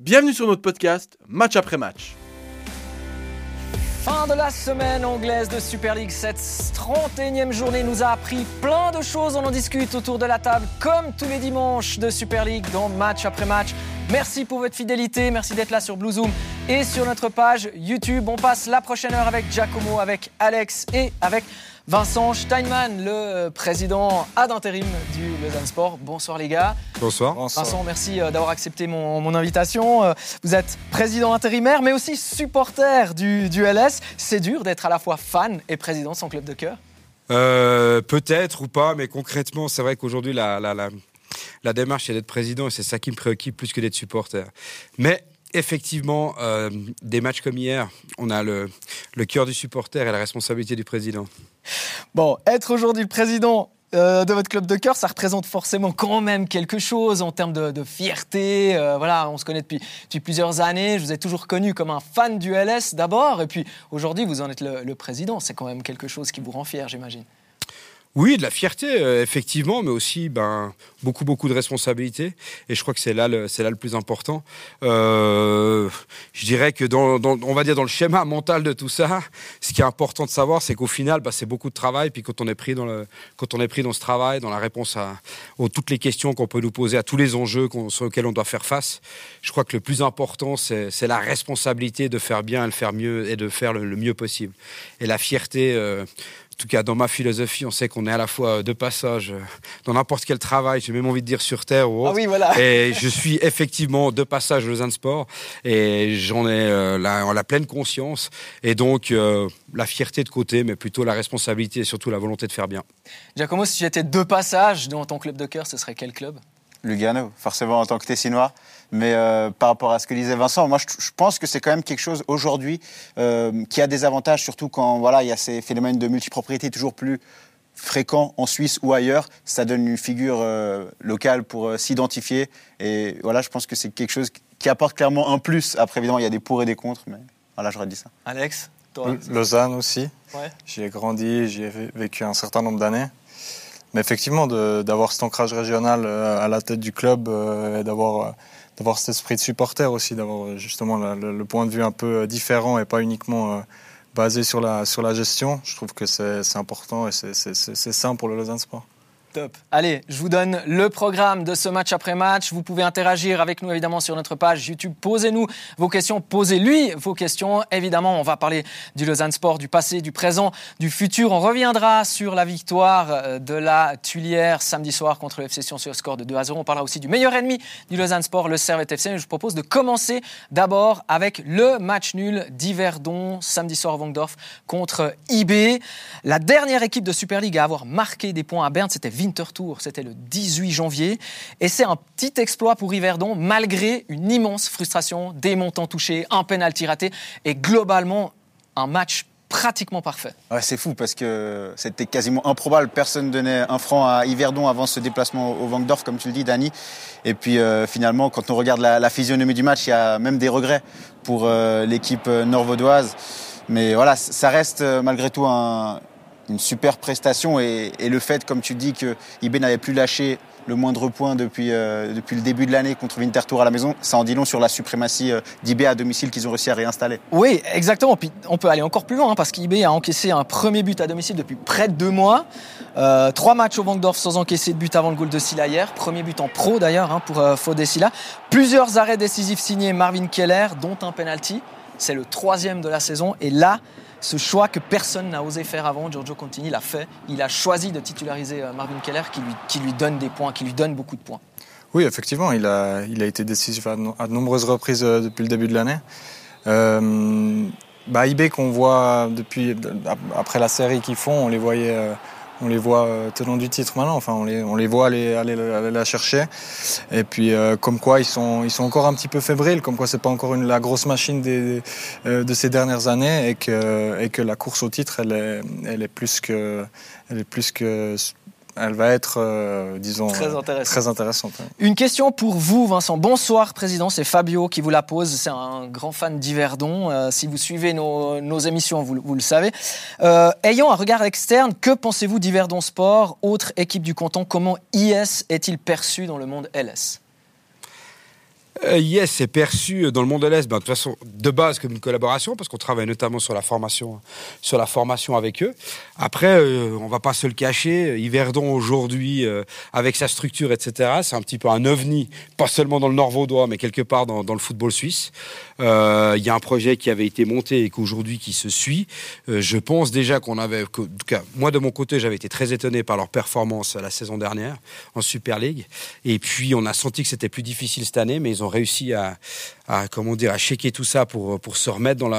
Bienvenue sur notre podcast Match après match. Fin de la semaine anglaise de Super League. Cette 31e journée nous a appris plein de choses. On en discute autour de la table comme tous les dimanches de Super League dans Match après match. Merci pour votre fidélité, merci d'être là sur Blue Zoom et sur notre page YouTube. On passe la prochaine heure avec Giacomo, avec Alex et avec Vincent Steinmann, le président ad intérim du Lausanne Sport. Bonsoir les gars. Bonsoir. Vincent, merci d'avoir accepté mon invitation. Vous êtes président intérimaire, mais aussi supporter du LS. C'est dur d'être à la fois fan et président de son club de cœur. Peut-être ou pas, mais concrètement, c'est vrai qu'aujourd'hui, la démarche, c'est d'être président et c'est ça qui me préoccupe plus que d'être supporter. Mais effectivement, des matchs comme hier, on a le cœur du supporter et la responsabilité du président. Bon, être aujourd'hui le président de votre club de cœur, ça représente forcément quand même quelque chose en termes de fierté. Voilà, on se connaît depuis plusieurs années. Je vous ai toujours connu comme un fan du LS d'abord. Et puis aujourd'hui, vous en êtes le président. C'est quand même quelque chose qui vous rend fier, j'imagine. Oui, de la fierté, effectivement, mais aussi beaucoup de responsabilités. Et je crois que c'est là le plus important. Je dirais que on va dire dans le schéma mental de tout ça, ce qui est important de savoir, c'est qu'au final, c'est beaucoup de travail. Puis quand on est pris dans ce travail, dans la réponse à toutes les questions qu'on peut nous poser, à tous les enjeux sur lesquels on doit faire face, je crois que le plus important, c'est la responsabilité de faire bien, de faire mieux et de faire le mieux possible. Et la fierté. En tout cas, dans ma philosophie, on sait qu'on est à la fois de passage dans n'importe quel travail, j'ai même envie de dire sur Terre ou autre. Ah oui, voilà. Et je suis effectivement de passage au Lausanne Sport et j'en ai la pleine conscience. Et donc, la fierté de côté, mais plutôt la responsabilité et surtout la volonté de faire bien. Giacomo, si tu étais de passage dans ton club de cœur, ce serait quel club ? Lugano, forcément en tant que Tessinois. Mais par rapport à ce que disait Vincent, moi je pense que c'est quand même quelque chose aujourd'hui qui a des avantages, surtout quand il y a ces phénomènes de multipropriété toujours plus fréquents en Suisse ou ailleurs. Ça donne une figure locale pour s'identifier. Et voilà, je pense que c'est quelque chose qui apporte clairement un plus. Après, évidemment, il y a des pour et des contre, mais voilà, j'aurais dit ça. Alex, toi ? Lausanne aussi. Ouais. J'y ai grandi, j'y ai vécu un certain nombre d'années. Mais effectivement, d'avoir cet ancrage régional à la tête du club et d'avoir cet esprit de supporter aussi, d'avoir justement le point de vue un peu différent et pas uniquement basé sur la gestion, je trouve que c'est important et c'est sain pour le Lausanne Sport. Top. Allez, je vous donne le programme de ce match après match. Vous pouvez interagir avec nous évidemment sur notre page YouTube. Posez-nous vos questions, posez-lui vos questions. Évidemment, on va parler du Lausanne Sport, du passé, du présent, du futur. On reviendra sur la victoire de la Tuilière samedi soir contre le FC Sion sur le score de 2-0. On parlera aussi du meilleur ennemi du Lausanne Sport, le Servette FC. Je vous propose de commencer d'abord avec le match nul d'Yverdon samedi soir au Vangdorf contre IB. La dernière équipe de Super League à avoir marqué des points à Berne, c'était Winterthur, c'était le 18 janvier. Et c'est un petit exploit pour Yverdon, malgré une immense frustration, des montants touchés, un penalty raté et globalement un match pratiquement parfait. Ouais, c'est fou parce que c'était quasiment improbable. Personne ne donnait un franc à Yverdon avant ce déplacement au Vangdorf, comme tu le dis, Dani. Et puis finalement, quand on regarde la physionomie du match, il y a même des regrets pour l'équipe nord-vaudoise. Mais voilà, ça reste malgré tout une super prestation et le fait, comme tu dis, que IB n'avait plus lâché le moindre point depuis le début de l'année contre Winterthur à la maison, ça en dit long sur la suprématie d'IB à domicile qu'ils ont réussi à réinstaller. Oui, exactement. Puis on peut aller encore plus loin parce qu'IB a encaissé un premier but à domicile depuis près de 2 mois. 3 matchs au Vangdorf sans encaisser de but avant le goal de Silla hier. Premier but en pro d'ailleurs pour Fodé Silla. Plusieurs arrêts décisifs signés Marvin Keller, dont un penalty. C'est le 3e de la saison et là, ce choix que personne n'a osé faire avant, Giorgio Contini l'a fait. Il a choisi de titulariser Marvin Keller qui lui donne des points, qui lui donne beaucoup de points. Oui, effectivement, il a été décisif à de nombreuses reprises depuis le début de l'année. IB qu'on voit après la série qu'ils font, on les voit tenants du titre maintenant. Enfin, on les voit aller la chercher. Et puis, comme quoi ils sont encore un petit peu fébriles, comme quoi c'est pas encore la grosse machine de ces dernières années, et que la course au titre, elle va être, disons, très intéressante. Une question pour vous, Vincent. Bonsoir, président. C'est Fabio qui vous la pose. C'est un grand fan d'Yverdon. Si vous suivez nos émissions, vous le savez. Ayant un regard externe, que pensez-vous d'Yverdon Sport, autre équipe du canton? Comment IS est-il perçu dans le monde LS? Yes, c'est perçu dans le monde de l'Est, de toute façon, de base comme une collaboration, parce qu'on travaille notamment sur la formation avec eux. Après, on va pas se le cacher, Yverdon aujourd'hui, avec sa structure, etc., c'est un petit peu un ovni, pas seulement dans le Nord vaudois, mais quelque part dans le football suisse. Il y a un projet qui avait été monté et qu'aujourd'hui qui se suit. Je pense déjà en tout cas, moi de mon côté, j'avais été très étonné par leur performance la saison dernière en Super League. Et puis on a senti que c'était plus difficile cette année, mais ils ont réussi à checker tout ça pour se remettre dans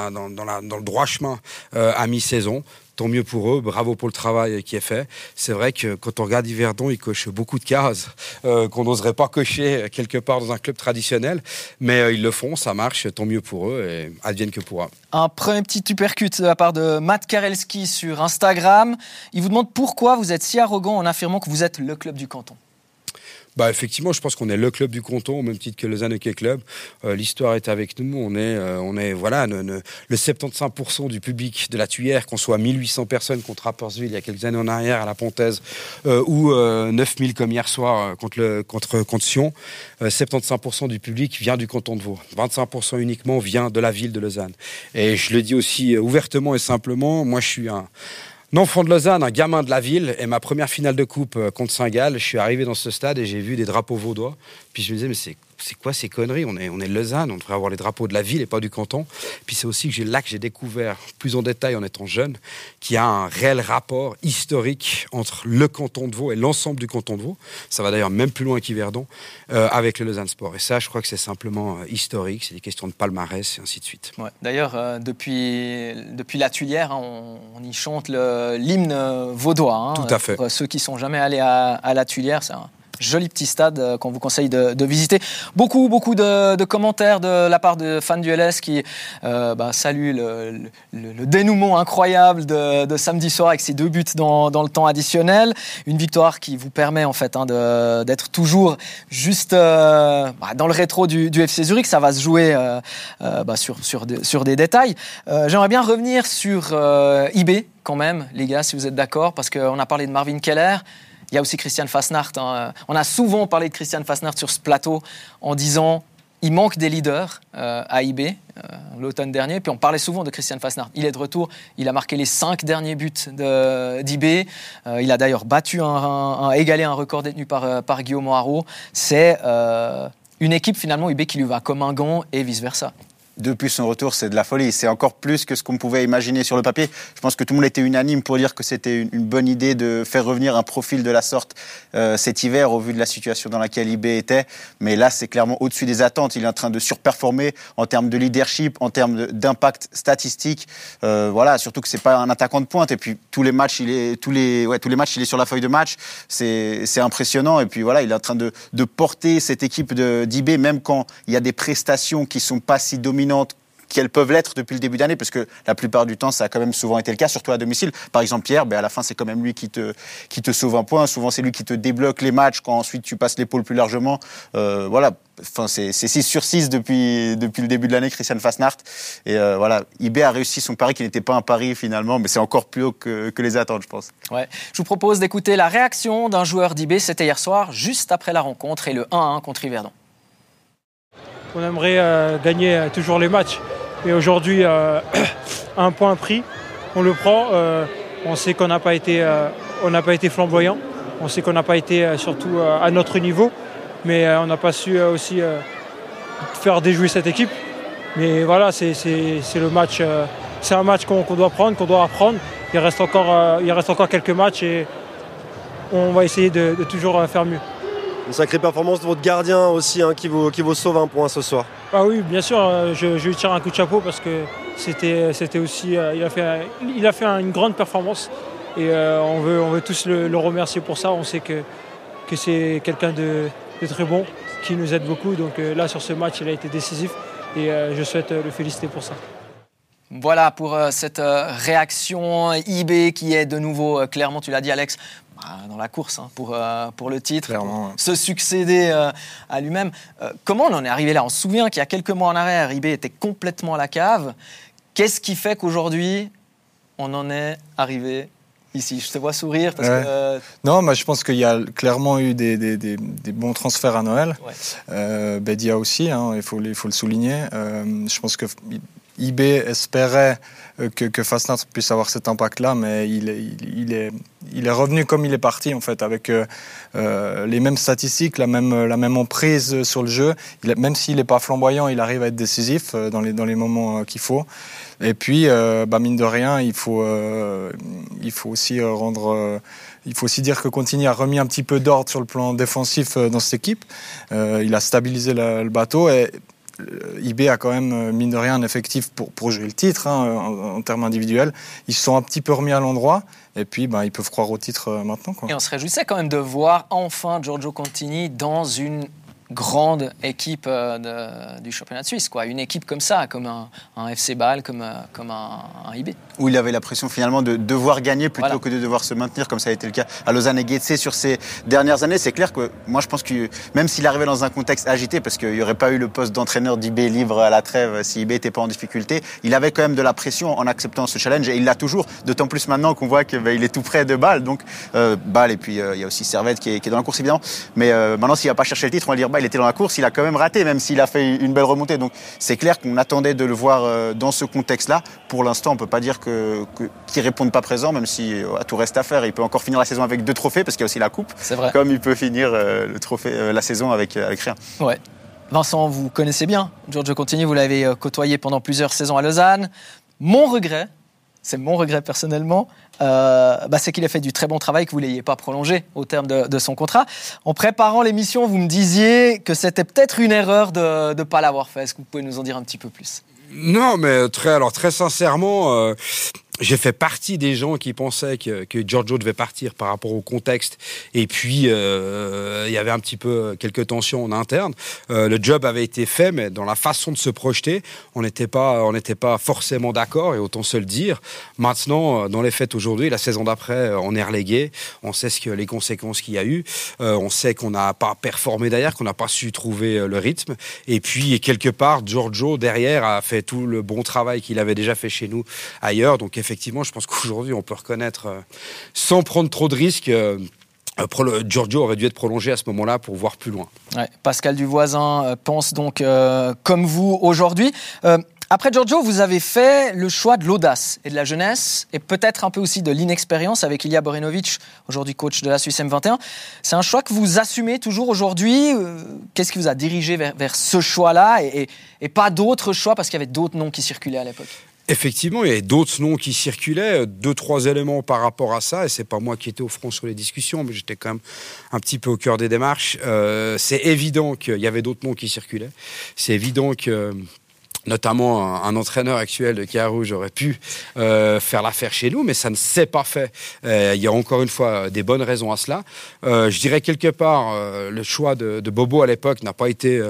le droit chemin à mi-saison. Tant mieux pour eux, bravo pour le travail qui est fait. C'est vrai que quand on regarde Yverdon, ils cochent beaucoup de cases qu'on n'oserait pas cocher quelque part dans un club traditionnel, mais ils le font, ça marche, tant mieux pour eux et advienne que pourra. Un premier petit uppercut de la part de Matt Karelski sur Instagram. Il vous demande pourquoi vous êtes si arrogant en affirmant que vous êtes le club du canton. Effectivement, je pense qu'on est le club du canton, au même titre que le Lausanne Hockey Club. L'histoire est avec nous. On est voilà, le 75% du public de la Tuyère, qu'on soit 1800 personnes contre Rapperswil il y a quelques années en arrière à la Pontaise, ou 9000 comme hier soir contre Sion. 75% du public vient du canton de Vaud. 25% uniquement vient de la ville de Lausanne. Et je le dis aussi ouvertement et simplement, moi je suis un enfant de Lausanne, un gamin de la ville, et ma première finale de coupe contre Saint-Gall, je suis arrivé dans ce stade et j'ai vu des drapeaux vaudois. Puis je me disais, mais c'est quoi ces conneries ? On est de Lausanne, on devrait avoir les drapeaux de la ville et pas du canton. Puis c'est aussi que j'ai découvert plus en détail en étant jeune qu'il y a un réel rapport historique entre le canton de Vaud et l'ensemble du canton de Vaud. Ça va d'ailleurs même plus loin qu'Yverdon avec le Lausanne Sport. Et ça, je crois que c'est simplement historique. C'est des questions de palmarès et ainsi de suite. Ouais. D'ailleurs, depuis la Tuilière, on y chante l'hymne vaudois. Tout à fait. Pour ceux qui sont jamais allés à la Tuilière, c'est un joli petit stade qu'on vous conseille de visiter. Beaucoup de commentaires de la part de fans du LS qui saluent le dénouement incroyable de samedi soir avec ses 2 buts dans le temps additionnel. Une victoire qui vous permet en fait d'être toujours juste dans le rétro du FC Zurich. Ça va se jouer sur des détails. J'aimerais bien revenir sur IB quand même, les gars, si vous êtes d'accord, parce qu'on a parlé de Marvin Keller. Il y a aussi Christian Fasnacht. On a souvent parlé de Christian Fasnacht sur ce plateau en disant il manque des leaders à IB l'automne dernier. Puis on parlait souvent de Christian Fasnacht. Il est de retour. Il a marqué les 5 derniers buts d'IB. Il a d'ailleurs égalé un record détenu par Guillaume Haro. C'est une équipe finalement IB qui lui va comme un gant et vice-versa. Depuis son retour, c'est de la folie. C'est encore plus que ce qu'on pouvait imaginer sur le papier. Je pense que tout le monde était unanime pour dire que c'était une bonne idée de faire revenir un profil de la sorte cet hiver au vu de la situation dans laquelle IB était. Mais là, c'est clairement au-dessus des attentes. Il est en train de surperformer en termes de leadership, en termes d'impact statistique. Surtout que c'est pas un attaquant de pointe. Et puis tous les matchs, il est sur la feuille de match. C'est impressionnant. Et puis voilà, il est en train de porter cette équipe d'IB, même quand il y a des prestations qui sont pas si dominantes qu'elles peuvent l'être depuis le début d'année, parce que la plupart du temps, ça a quand même souvent été le cas, surtout à domicile. Par exemple, Pierre, à la fin, c'est quand même lui qui te sauve un point. Souvent, c'est lui qui te débloque les matchs quand ensuite tu passes l'épaule plus largement. C'est 6 sur 6 depuis le début de l'année, Christian Fasnacht. Et IB a réussi son pari qui n'était pas un pari finalement, mais c'est encore plus haut que les attentes, je pense. Ouais. Je vous propose d'écouter la réaction d'un joueur d'IB. C'était hier soir, juste après la rencontre et le 1-1 contre Yverdon. On aimerait gagner toujours les matchs. Et aujourd'hui, un point pris, on le prend. On sait qu'on n'a pas été flamboyant. On sait qu'on n'a pas été surtout à notre niveau. Mais on n'a pas su aussi faire déjouer cette équipe. Mais voilà, c'est le match. C'est un match qu'on doit prendre, qu'on doit apprendre. Il reste encore quelques matchs et on va essayer de toujours faire mieux. Une sacrée performance de votre gardien aussi qui vous sauve un point ce soir. Ah oui, bien sûr, je lui tire un coup de chapeau parce que c'était aussi, il a fait une grande performance et on veut tous le remercier pour ça. On sait que c'est quelqu'un de très bon qui nous aide beaucoup. Donc là, sur ce match, il a été décisif et je souhaite le féliciter pour ça. Voilà pour cette réaction IB qui est de nouveau, clairement, tu l'as dit Alex, dans la course pour le titre, clairement, se succéder à lui-même. Comment on en est arrivé là ? On se souvient qu'il y a quelques mois en arrière, IB était complètement à la cave. Qu'est-ce qui fait qu'aujourd'hui, on en est arrivé ici. Je te vois sourire parce que... Non, mais je pense qu'il y a clairement eu des bons transferts à Noël. Bedia aussi, il faut le souligner. Je pense que IB espérait que Fasnacht puisse avoir cet impact-là, mais il est revenu comme il est parti, en fait, avec les mêmes statistiques, la même emprise sur le jeu. Même s'il n'est pas flamboyant, il arrive à être décisif dans les moments qu'il faut. Et puis, mine de rien, il faut aussi il faut aussi dire que Contini a remis un petit peu d'ordre sur le plan défensif dans cette équipe. Il a stabilisé le bateau et IB a quand même, mine de rien, un effectif pour jouer le titre en termes individuels. Ils se sont un petit peu remis à l'endroit et puis ils peuvent croire au titre maintenant. Et on se réjouissait quand même de voir enfin Giorgio Contini dans une grande équipe du championnat de Suisse, quoi. Une équipe comme ça, comme un FC Bâle, comme un IB. Où il avait la pression finalement de devoir gagner plutôt que de devoir se maintenir, comme ça a été le cas à Lausanne et Getse sur ces dernières années. C'est clair que moi je pense que même s'il arrivait dans un contexte agité, parce qu'il n'y aurait pas eu le poste d'entraîneur d'IB libre à la trêve si IB n'était pas en difficulté, il avait quand même de la pression en acceptant ce challenge et il l'a toujours, d'autant plus maintenant qu'on voit qu'il est tout près de Bâle. Donc Bâle et puis il y a aussi Servette qui est dans la course évidemment. Mais maintenant s'il ne va pas chercher le titre, on va dire il était dans la course, il a quand même raté, même s'il a fait une belle remontée. Donc c'est clair qu'on attendait de le voir dans ce contexte-là. Pour l'instant, on ne peut pas dire qu'il ne réponde pas présent, même si tout reste à faire. Il peut encore finir la saison avec 2 trophées, parce qu'il y a aussi la coupe. C'est vrai. Comme il peut finir la saison avec rien. Ouais. Vincent, vous connaissez bien Giorgio Contini, vous l'avez côtoyé pendant plusieurs saisons à Lausanne. Mon regret, c'est mon regret personnellement, c'est qu'il a fait du très bon travail, que vous ne l'ayez pas prolongé au terme de son contrat. En préparant l'émission, vous me disiez que c'était peut-être une erreur de ne pas l'avoir fait. Est-ce que vous pouvez nous en dire un petit peu plus ? Non, mais très sincèrement, j'ai fait partie des gens qui pensaient que Giorgio devait partir par rapport au contexte. Et puis, il y avait un petit peu quelques tensions en interne. Le job avait été fait, mais dans la façon de se projeter, on n'était pas forcément d'accord, et autant se le dire. Maintenant, dans les faits aujourd'hui, la saison d'après, on est relégué. On sait les conséquences qu'il y a eu. On sait qu'on n'a pas performé derrière, qu'on n'a pas su trouver le rythme. Et puis, quelque part, Giorgio, derrière, a fait tout le bon travail qu'il avait déjà fait chez nous ailleurs. Donc, effectivement, je pense qu'aujourd'hui, on peut reconnaître, sans prendre trop de risques, Giorgio aurait dû être prolongé à ce moment-là pour voir plus loin. Ouais, Pascal Duvoisin pense donc comme vous aujourd'hui. Après Giorgio, vous avez fait le choix de l'audace et de la jeunesse, et peut-être un peu aussi de l'inexpérience avec Ilija Borenovic, aujourd'hui coach de la Suisse M21. C'est un choix que vous assumez toujours aujourd'hui. Qu'est-ce qui vous a dirigé vers ce choix-là et pas d'autres choix, parce qu'il y avait d'autres noms qui circulaient à l'époque ? Effectivement, il y avait d'autres noms qui circulaient, 2-3 éléments par rapport à ça, et c'est pas moi qui étais au front sur les discussions, mais j'étais quand même un petit peu au cœur des démarches. C'est évident qu'il y avait d'autres noms qui circulaient. C'est évident que notamment un entraîneur actuel de Carouge aurait pu faire l'affaire chez nous, mais ça ne s'est pas fait. Il y a encore une fois des bonnes raisons à cela. Je dirais quelque part, le choix de Bobo à l'époque n'a pas été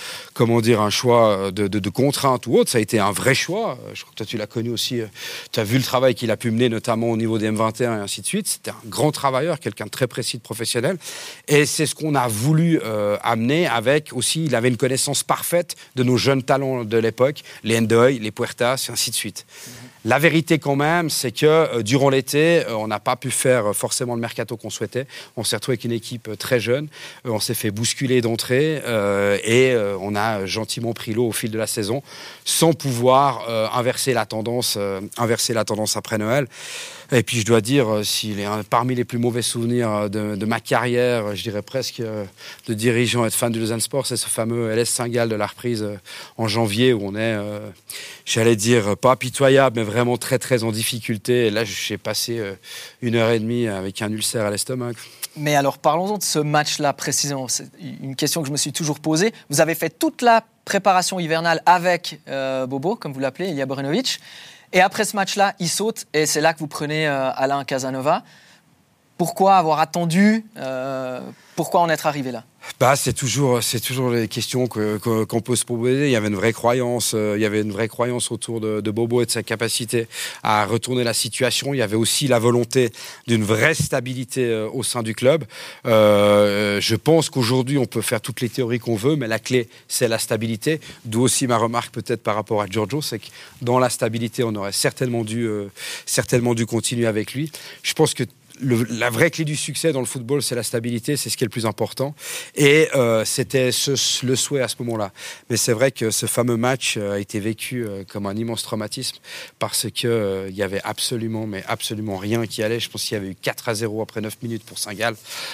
un choix de contrainte ou autre. Ça a été un vrai choix. Je crois que toi, tu l'as connu aussi. Tu as vu le travail qu'il a pu mener, notamment au niveau des M21 et ainsi de suite. C'était un grand travailleur, quelqu'un de très précis, de professionnel. Et c'est ce qu'on a voulu amener avec aussi, il avait une connaissance parfaite de nos jeunes talents de l'époque, les Ndoye, les Puertas, et ainsi de suite. La vérité quand même, c'est que durant l'été, on n'a pas pu faire forcément le mercato qu'on souhaitait. On s'est retrouvé avec une équipe très jeune, on s'est fait bousculer d'entrée et on a gentiment pris l'eau au fil de la saison sans pouvoir inverser la tendance après Noël. Et puis je dois dire, parmi les plus mauvais souvenirs de ma carrière, je dirais presque de dirigeant et de fan du Lausanne Sport, c'est ce fameux LS Saint-Gall de la reprise en janvier où on est, j'allais dire, pas pitoyable, mais vraiment très très en difficulté. Et là, j'ai passé 1h30 avec un ulcère à l'estomac. Mais alors, parlons-en de ce match-là précisément. C'est une question que je me suis toujours posée. Vous avez fait toute la préparation hivernale avec Bobo, comme vous l'appelez, Ilija Borenovic. Et après ce match-là, il saute, et c'est là que vous prenez Alain Casanova. Pourquoi avoir attendu Pourquoi en être arrivé là ? C'est toujours les questions qu'on peut se poser. Il y avait une vraie croyance, autour de Bobo et de sa capacité à retourner la situation. Il y avait aussi la volonté d'une vraie stabilité au sein du club. Je pense qu'aujourd'hui, on peut faire toutes les théories qu'on veut, mais la clé, c'est la stabilité. D'où aussi ma remarque peut-être par rapport à Giorgio, c'est que dans la stabilité, on aurait certainement dû continuer avec lui. Je pense que la vraie clé du succès dans le football, c'est la stabilité, c'est ce qui est le plus important. Et c'était le souhait à ce moment-là. Mais c'est vrai que ce fameux match a été vécu comme un immense traumatisme parce qu'il y avait absolument rien qui allait. Je pense qu'il y avait eu 4-0 après 9 minutes pour Saint-Gall.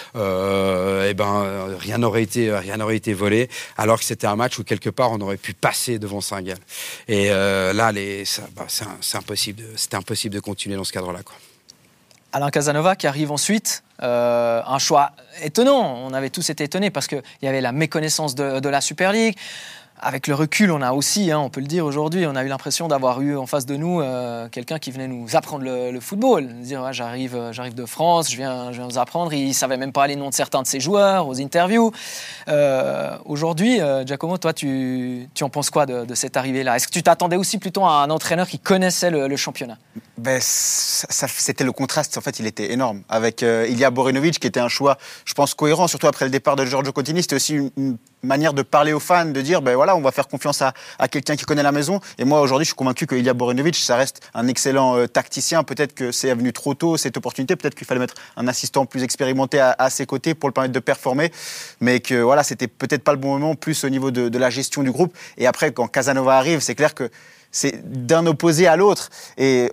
Rien n'aurait été volé, alors que c'était un match où quelque part on aurait pu passer devant Saint-Gall. Et là, c'était impossible de continuer dans ce cadre-là, quoi. Alain Casanova qui arrive ensuite, un choix étonnant. On avait tous été étonnés parce qu'il y avait la méconnaissance de la Super League. Avec le recul, on a aussi, on peut le dire aujourd'hui, on a eu l'impression d'avoir eu en face de nous quelqu'un qui venait nous apprendre le football. Dire j'arrive de France, je viens vous apprendre. Il ne savait même pas les noms de certains de ses joueurs aux interviews. Aujourd'hui, Giacomo, toi, tu en penses quoi de cette arrivée-là ? Est-ce que tu t'attendais aussi plutôt à un entraîneur qui connaissait le championnat ? C'était le contraste, en fait, il était énorme. Avec Ilija Borenovic, qui était un choix, je pense, cohérent, surtout après le départ de Giorgio Contini. C'était aussi une manière de parler aux fans, de dire, on va faire confiance à quelqu'un qui connaît la maison. Et moi, aujourd'hui, je suis convaincu que Ilija Borenovic, ça reste un excellent tacticien. Peut-être que c'est venu trop tôt, cette opportunité. Peut-être qu'il fallait mettre un assistant plus expérimenté à ses côtés pour le permettre de performer. Mais que, c'était peut-être pas le bon moment, plus au niveau de la gestion du groupe. Et après, quand Casanova arrive, c'est clair que c'est d'un opposé à l'autre. Et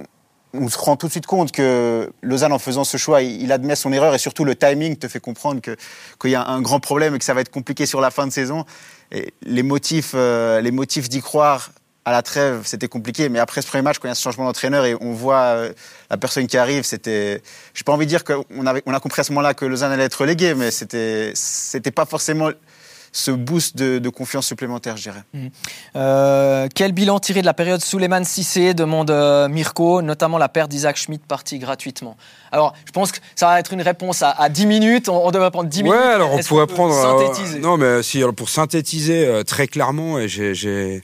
on se rend tout de suite compte que Lausanne, en faisant ce choix, il admet son erreur et surtout le timing te fait comprendre qu'il y a un grand problème et que ça va être compliqué sur la fin de saison. Et les motifs d'y croire à la trêve, c'était compliqué. Mais après ce premier match, quand il y a ce changement d'entraîneur et on voit la personne qui arrive, j'ai pas envie de dire qu'on a compris à ce moment-là que Lausanne allait être reléguée, mais c'était pas forcément ce boost de confiance supplémentaire, je dirais. Quel bilan tiré de la période Souleymane Cissé, demande Mirko, notamment la perte d'Isaac Schmidt parti gratuitement. Alors, je pense que ça va être une réponse à 10 minutes. On devrait prendre 10 minutes. Ouais, alors on pourrait prendre... synthétiser. Non, mais si, alors pour synthétiser très clairement, et j'ai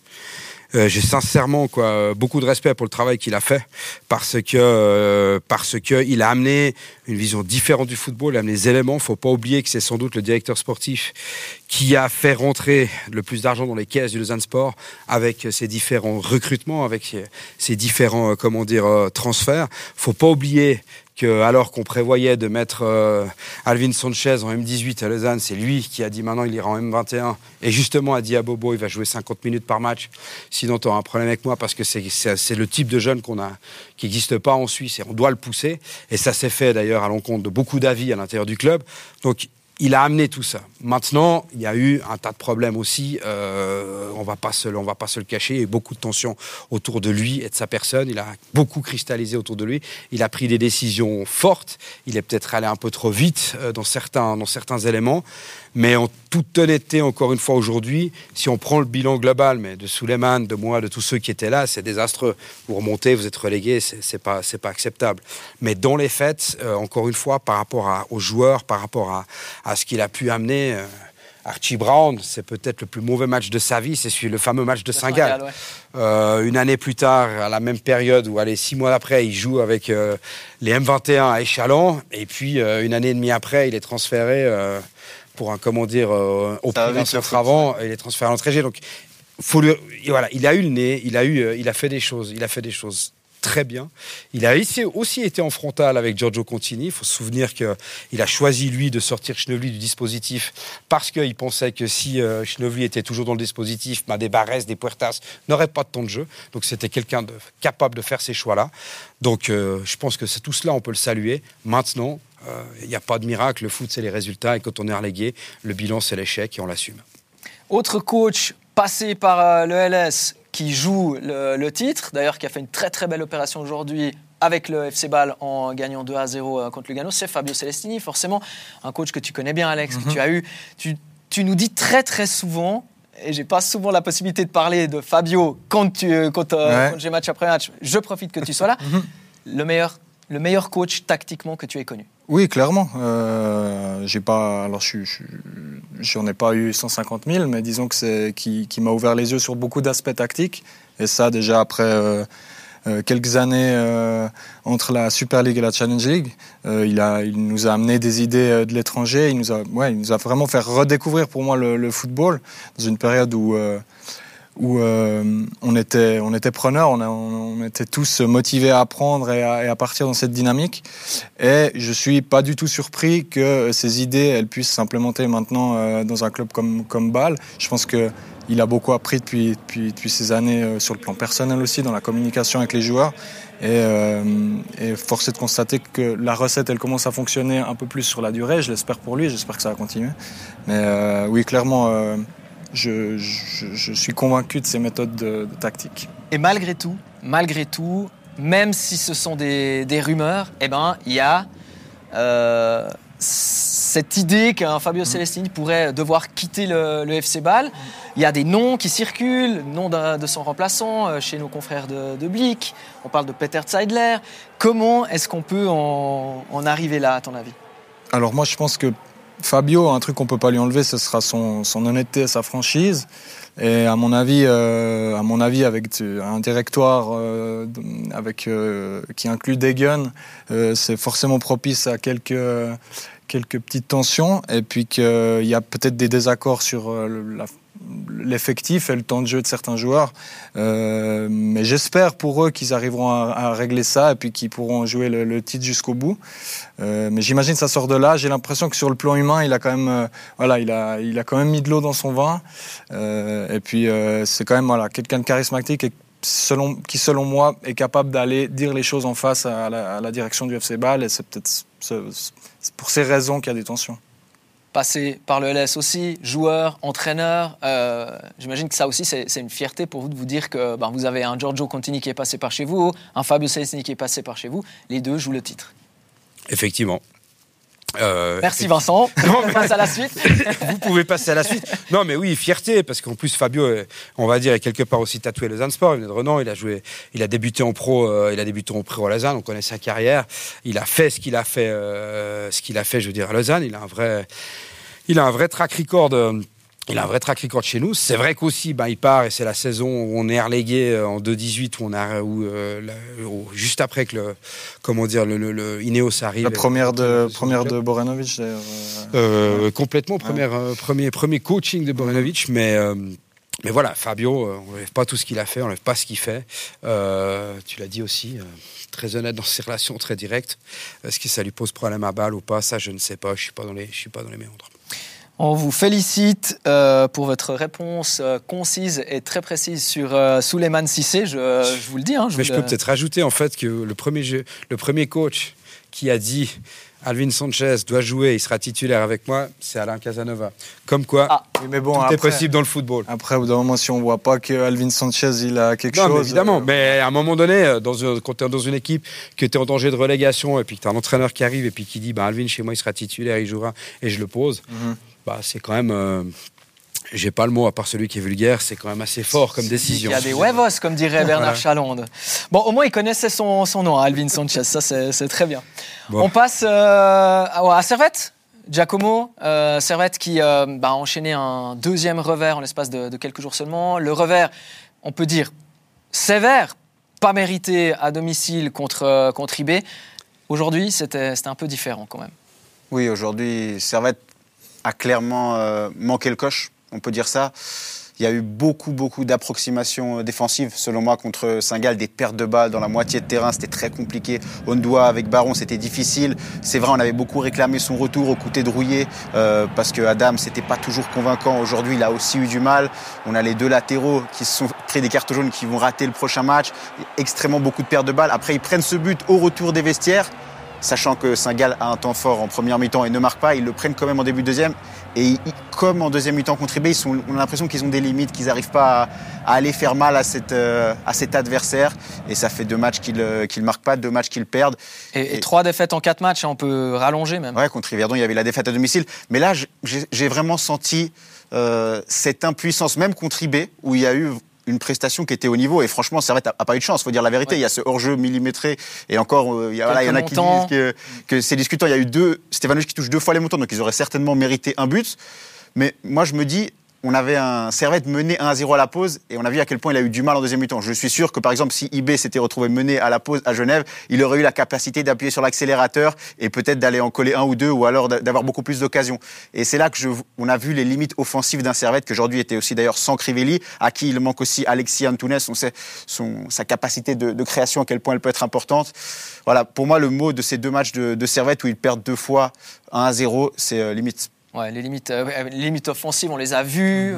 sincèrement beaucoup de respect pour le travail qu'il a fait parce que il a amené une vision différente du football, il a amené des éléments. Faut pas oublier que c'est sans doute le directeur sportif qui a fait rentrer le plus d'argent dans les caisses du Lausanne Sport avec ses différents recrutements, avec ses différents transferts. Faut pas oublier que alors qu'on prévoyait de mettre Alvin Sanchez en M18 à Lausanne, c'est lui qui a dit maintenant il ira en M21 et justement a dit à Bobo il va jouer 50 minutes par match, sinon tu auras un problème avec moi parce que c'est le type de jeune qui n'existe pas en Suisse et on doit le pousser. Et ça s'est fait d'ailleurs à l'encontre de beaucoup d'avis à l'intérieur du club. Donc il a amené tout ça. Maintenant, il y a eu un tas de problèmes aussi. On va pas se le cacher. Il y a eu beaucoup de tensions autour de lui et de sa personne. Il a beaucoup cristallisé autour de lui. Il a pris des décisions fortes. Il est peut-être allé un peu trop vite dans certains éléments. Mais en toute honnêteté, encore une fois aujourd'hui, si on prend le bilan global, mais de Souleymane, de moi, de tous ceux qui étaient là, c'est désastreux. Vous remontez, vous êtes relégués, c'est pas acceptable. Mais dans les faits, encore une fois, par rapport aux joueurs, par rapport à ce qu'il a pu amener, Archie Brown, c'est peut-être le plus mauvais match de sa vie, c'est le fameux match de Saint-Gall. Ouais. Une année plus tard, à la même période, ou 6 mois après, il joue avec les M21 à Échalon, et puis une année et demie après, il est transféré pour au prix d'un centre avant, il est transféré à l'entrée. Donc, il a eu le nez, il a fait des choses très bien. Il a aussi été en frontal avec Giorgio Contini. Il faut se souvenir qu'il a choisi, lui, de sortir Schnövli du dispositif parce qu'il pensait que si Schnövli était toujours dans le dispositif, des Barres, des Puertas n'auraient pas de temps de jeu. Donc, c'était quelqu'un capable de faire ces choix-là. Donc, je pense que tout cela, on peut le saluer. Maintenant, il n'y a pas de miracle. Le foot, c'est les résultats. Et quand on est relégué, le bilan, c'est l'échec et on l'assume. Autre coach passé par le LS qui joue le titre, d'ailleurs qui a fait une très très belle opération aujourd'hui avec le FC Bâle en gagnant 2-0 contre Lugano, c'est Fabio Celestini, forcément un coach que tu connais bien, Alex, que tu as eu. Tu nous dis très très souvent, et j'ai pas souvent la possibilité de parler de Fabio quand j'ai match après match, je profite que tu sois là, le meilleur coach tactiquement que tu aies connu. Oui, clairement. J'en ai pas eu 150 000, mais disons que c'est qui m'a ouvert les yeux sur beaucoup d'aspects tactiques. Et ça, déjà après quelques années entre la Super League et la Challenge League, il nous a amené des idées de l'étranger. Il nous a vraiment fait redécouvrir pour moi le football dans une période où on était preneurs, on était tous motivés à apprendre et à partir dans cette dynamique. Et je suis pas du tout surpris que ces idées elles puissent s'implémenter maintenant dans un club comme Bâle. Je pense que il a beaucoup appris depuis ces années sur le plan personnel aussi, dans la communication avec les joueurs. Et force est de constater que la recette elle commence à fonctionner un peu plus sur la durée. Je l'espère pour lui, j'espère que ça va continuer. Mais oui, clairement. Je suis convaincu de ces méthodes de tactique. Et malgré tout, même si ce sont des rumeurs, il y a cette idée qu'un Fabio Celestini pourrait devoir quitter le FC Bâle. Il y a des noms qui circulent, nom de son remplaçant chez nos confrères de Blick. On parle de Peter Zeidler. Comment est-ce qu'on peut en arriver là, à ton avis ? Alors moi, je pense que Fabio, un truc qu'on peut pas lui enlever, ce sera son honnêteté, sa franchise. Et à mon avis, avec un directoire qui inclut Degen, c'est forcément propice à quelques petites tensions. Et puis qu'il y a peut-être des désaccords sur l'effectif et le temps de jeu de certains joueurs. Mais j'espère pour eux qu'ils arriveront à régler ça et puis qu'ils pourront jouer le titre jusqu'au bout. Mais j'imagine que ça sort de là. J'ai l'impression que sur le plan humain, il a quand même, il a quand même mis de l'eau dans son vin. Et puis c'est quand même quelqu'un de charismatique et qui selon moi est capable d'aller dire les choses en face à la direction du FC Bâle. Et c'est peut-être pour ces raisons qu'il y a des tensions. Passé par le LS aussi, joueur, entraîneur, j'imagine que ça aussi c'est une fierté pour vous de vous dire que vous avez un Giorgio Contini qui est passé par chez vous, un Fabio Celestini qui est passé par chez vous, les deux jouent le titre. Effectivement. Merci Vincent, on passe à la suite. Vous pouvez passer à la suite. Non mais oui, fierté, parce qu'en plus Fabio, on va dire, est quelque part aussi tatoué Lausanne Sport. Il venait de Renan, il a débuté en pro à Lausanne, on connaît sa carrière. Il a fait ce qu'il a fait, je veux dire, à Lausanne. Il a un vrai track record. Il a un vrai track record chez nous. C'est vrai qu'aussi, il part et c'est la saison où on est relégué en 2-18, juste après que le Ineos arrive. La première de Boranovic d'ailleurs. Complètement, premier coaching de Boranovic, mais voilà, Fabio, on n'enlève pas tout ce qu'il a fait, on n'enlève pas ce qu'il fait. Tu l'as dit aussi, très honnête dans ses relations, très directes. Est-ce que ça lui pose problème à Bâle ou pas? Ça, je ne sais pas. Je suis pas dans les méandres. On vous félicite pour votre réponse concise et très précise sur Souleymane Cissé. Je vous le dis. Mais je peux peut-être rajouter en fait que le premier coach qui a dit Alvin Sanchez doit jouer, il sera titulaire avec moi, c'est Alain Casanova. Comme quoi, mais bon, tout est possible dans le football. Après, au bout d'un moment, si on ne voit pas que Alvin Sanchez il a quelque chose... Non, évidemment. Mais à un moment donné, quand tu es dans une équipe, que tu es en danger de relégation, et puis que tu as un entraîneur qui arrive et puis qui dit Alvin, chez moi, il sera titulaire, il jouera, et je le pose, c'est quand même... j'ai pas le mot à part celui qui est vulgaire, c'est quand même assez fort comme décision. Il y a des huevos, comme dirait Bernard Chalonde. Bon, au moins il connaissait son nom, Alvin Sanchez, ça c'est très bien. Bon. On passe à Servette, Giacomo. Servette qui a enchaîné un deuxième revers en l'espace de quelques jours seulement. Le revers, on peut dire, sévère, pas mérité à domicile contre IB. Aujourd'hui, c'était un peu différent quand même. Oui, aujourd'hui, Servette a clairement manqué le coche. On peut dire ça. Il y a eu beaucoup d'approximations défensives, selon moi, contre Saint-Gall, des pertes de balles dans la moitié de terrain, c'était très compliqué. Ondoa avec Baron, c'était difficile. C'est vrai, on avait beaucoup réclamé son retour au côté de Rouillé, parce que Adam, c'était pas toujours convaincant. Aujourd'hui, il a aussi eu du mal. On a les deux latéraux qui se sont pris des cartes jaunes, qui vont rater le prochain match. Extrêmement beaucoup de pertes de balles. Après, ils prennent ce but au retour des vestiaires, sachant que Saint-Gall a un temps fort en première mi-temps et ne marque pas. Ils le prennent quand même en début de deuxième. Et comme en deuxième mi-temps contre IB, on a l'impression qu'ils ont des limites, qu'ils n'arrivent pas à aller faire mal à cet adversaire. Et ça fait 2 matchs qu'ils ne marquent pas, 2 matchs qu'ils perdent. Et 3 défaites en 4 matchs, on peut rallonger même. Ouais, contre Yverdon, il y avait la défaite à domicile. Mais là, j'ai vraiment senti cette impuissance, même contre IB, où il y a eu une prestation qui était au niveau. Et franchement, Servette a pas eu de chance. Faut dire la vérité. Il y a ce hors-jeu millimétré. Et encore, il y en a qui disent que c'est discutant. Il y a eu Stevanovic qui touche 2 fois les montants, donc ils auraient certainement mérité un but. Mais moi, je me dis, on avait un Servette mené 1-0 à la pause et on a vu à quel point il a eu du mal en deuxième mi-temps. Je suis sûr que, par exemple, si IB s'était retrouvé mené à la pause à Genève, il aurait eu la capacité d'appuyer sur l'accélérateur et peut-être d'aller en coller un ou deux, ou alors d'avoir beaucoup plus d'occasions. Et c'est là on a vu les limites offensives d'un Servette, qui aujourd'hui était aussi d'ailleurs sans Crivelli, à qui il manque aussi Alexis Antunes. On sait sa capacité de création, à quel point elle peut être importante. Voilà, pour moi, le mot de ces 2 matchs de Servette où ils perdent 2 fois 1-0, c'est limite. Ouais, les limites offensives, on les a vues.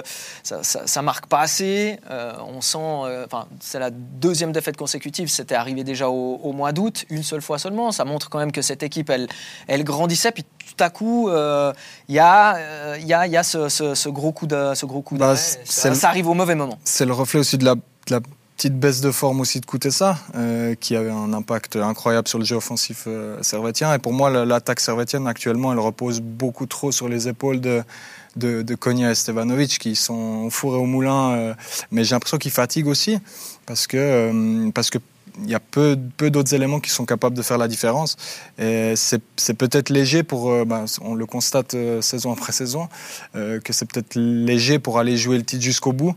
Ça marque pas assez. On sent. C'est la 2e défaite consécutive. C'était arrivé déjà au mois d'août, une seule fois seulement. Ça montre quand même que cette équipe, elle grandissait. Puis tout à coup, il y a ce gros coup d'arrêt. Ça arrive au mauvais moment. C'est le reflet aussi de la petite baisse de forme aussi de Kutesa, qui avait un impact incroyable sur le jeu offensif servettien. Et pour moi, l'attaque servettienne actuellement, elle repose beaucoup trop sur les épaules de Konya et Stevanovic, qui sont au four et au moulin. Mais j'ai l'impression qu'ils fatiguent aussi, parce que il y a peu d'autres éléments qui sont capables de faire la différence. Et c'est peut-être léger on le constate saison après saison, que c'est peut-être léger pour aller jouer le titre jusqu'au bout.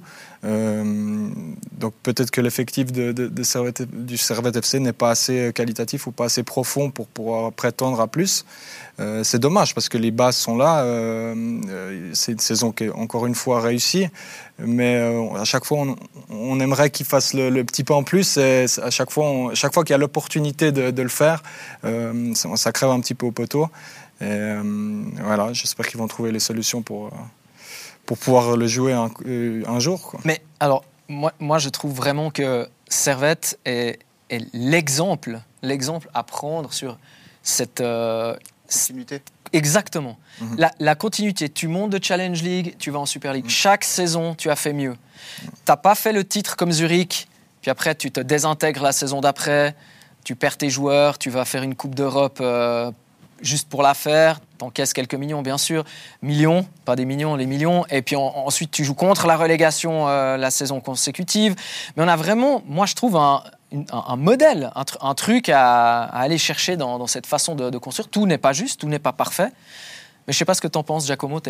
Donc peut-être que l'effectif du Servette FC n'est pas assez qualitatif ou pas assez profond pour pouvoir prétendre à plus. C'est dommage parce que les bases sont là. C'est une saison qui est encore une fois réussie, mais à chaque fois on aimerait qu'ils fassent le petit pas en plus. Et à chaque fois qu'il y a l'opportunité de le faire, ça crève un petit peu au poteau. Et voilà, j'espère qu'ils vont trouver les solutions pour pouvoir le jouer un jour, quoi. Mais alors, moi, je trouve vraiment que Servette est l'exemple à prendre sur cette continuité. Exactement. La continuité. Tu montes de Challenge League, tu vas en Super League. Chaque saison, tu as fait mieux. T'as pas fait le titre comme Zurich, puis après, tu te désintègres la saison d'après, tu perds tes joueurs, tu vas faire une Coupe d'Europe juste pour la faire, t'encaisses quelques millions, bien sûr. Millions, pas des millions, les millions. Et puis ensuite, tu joues contre la relégation la saison consécutive. Mais on a vraiment, moi, je trouve, un modèle, un truc à aller chercher dans cette façon de construire. Tout n'est pas juste, tout n'est pas parfait. Mais je ne sais pas ce que t'en penses, Giacomo.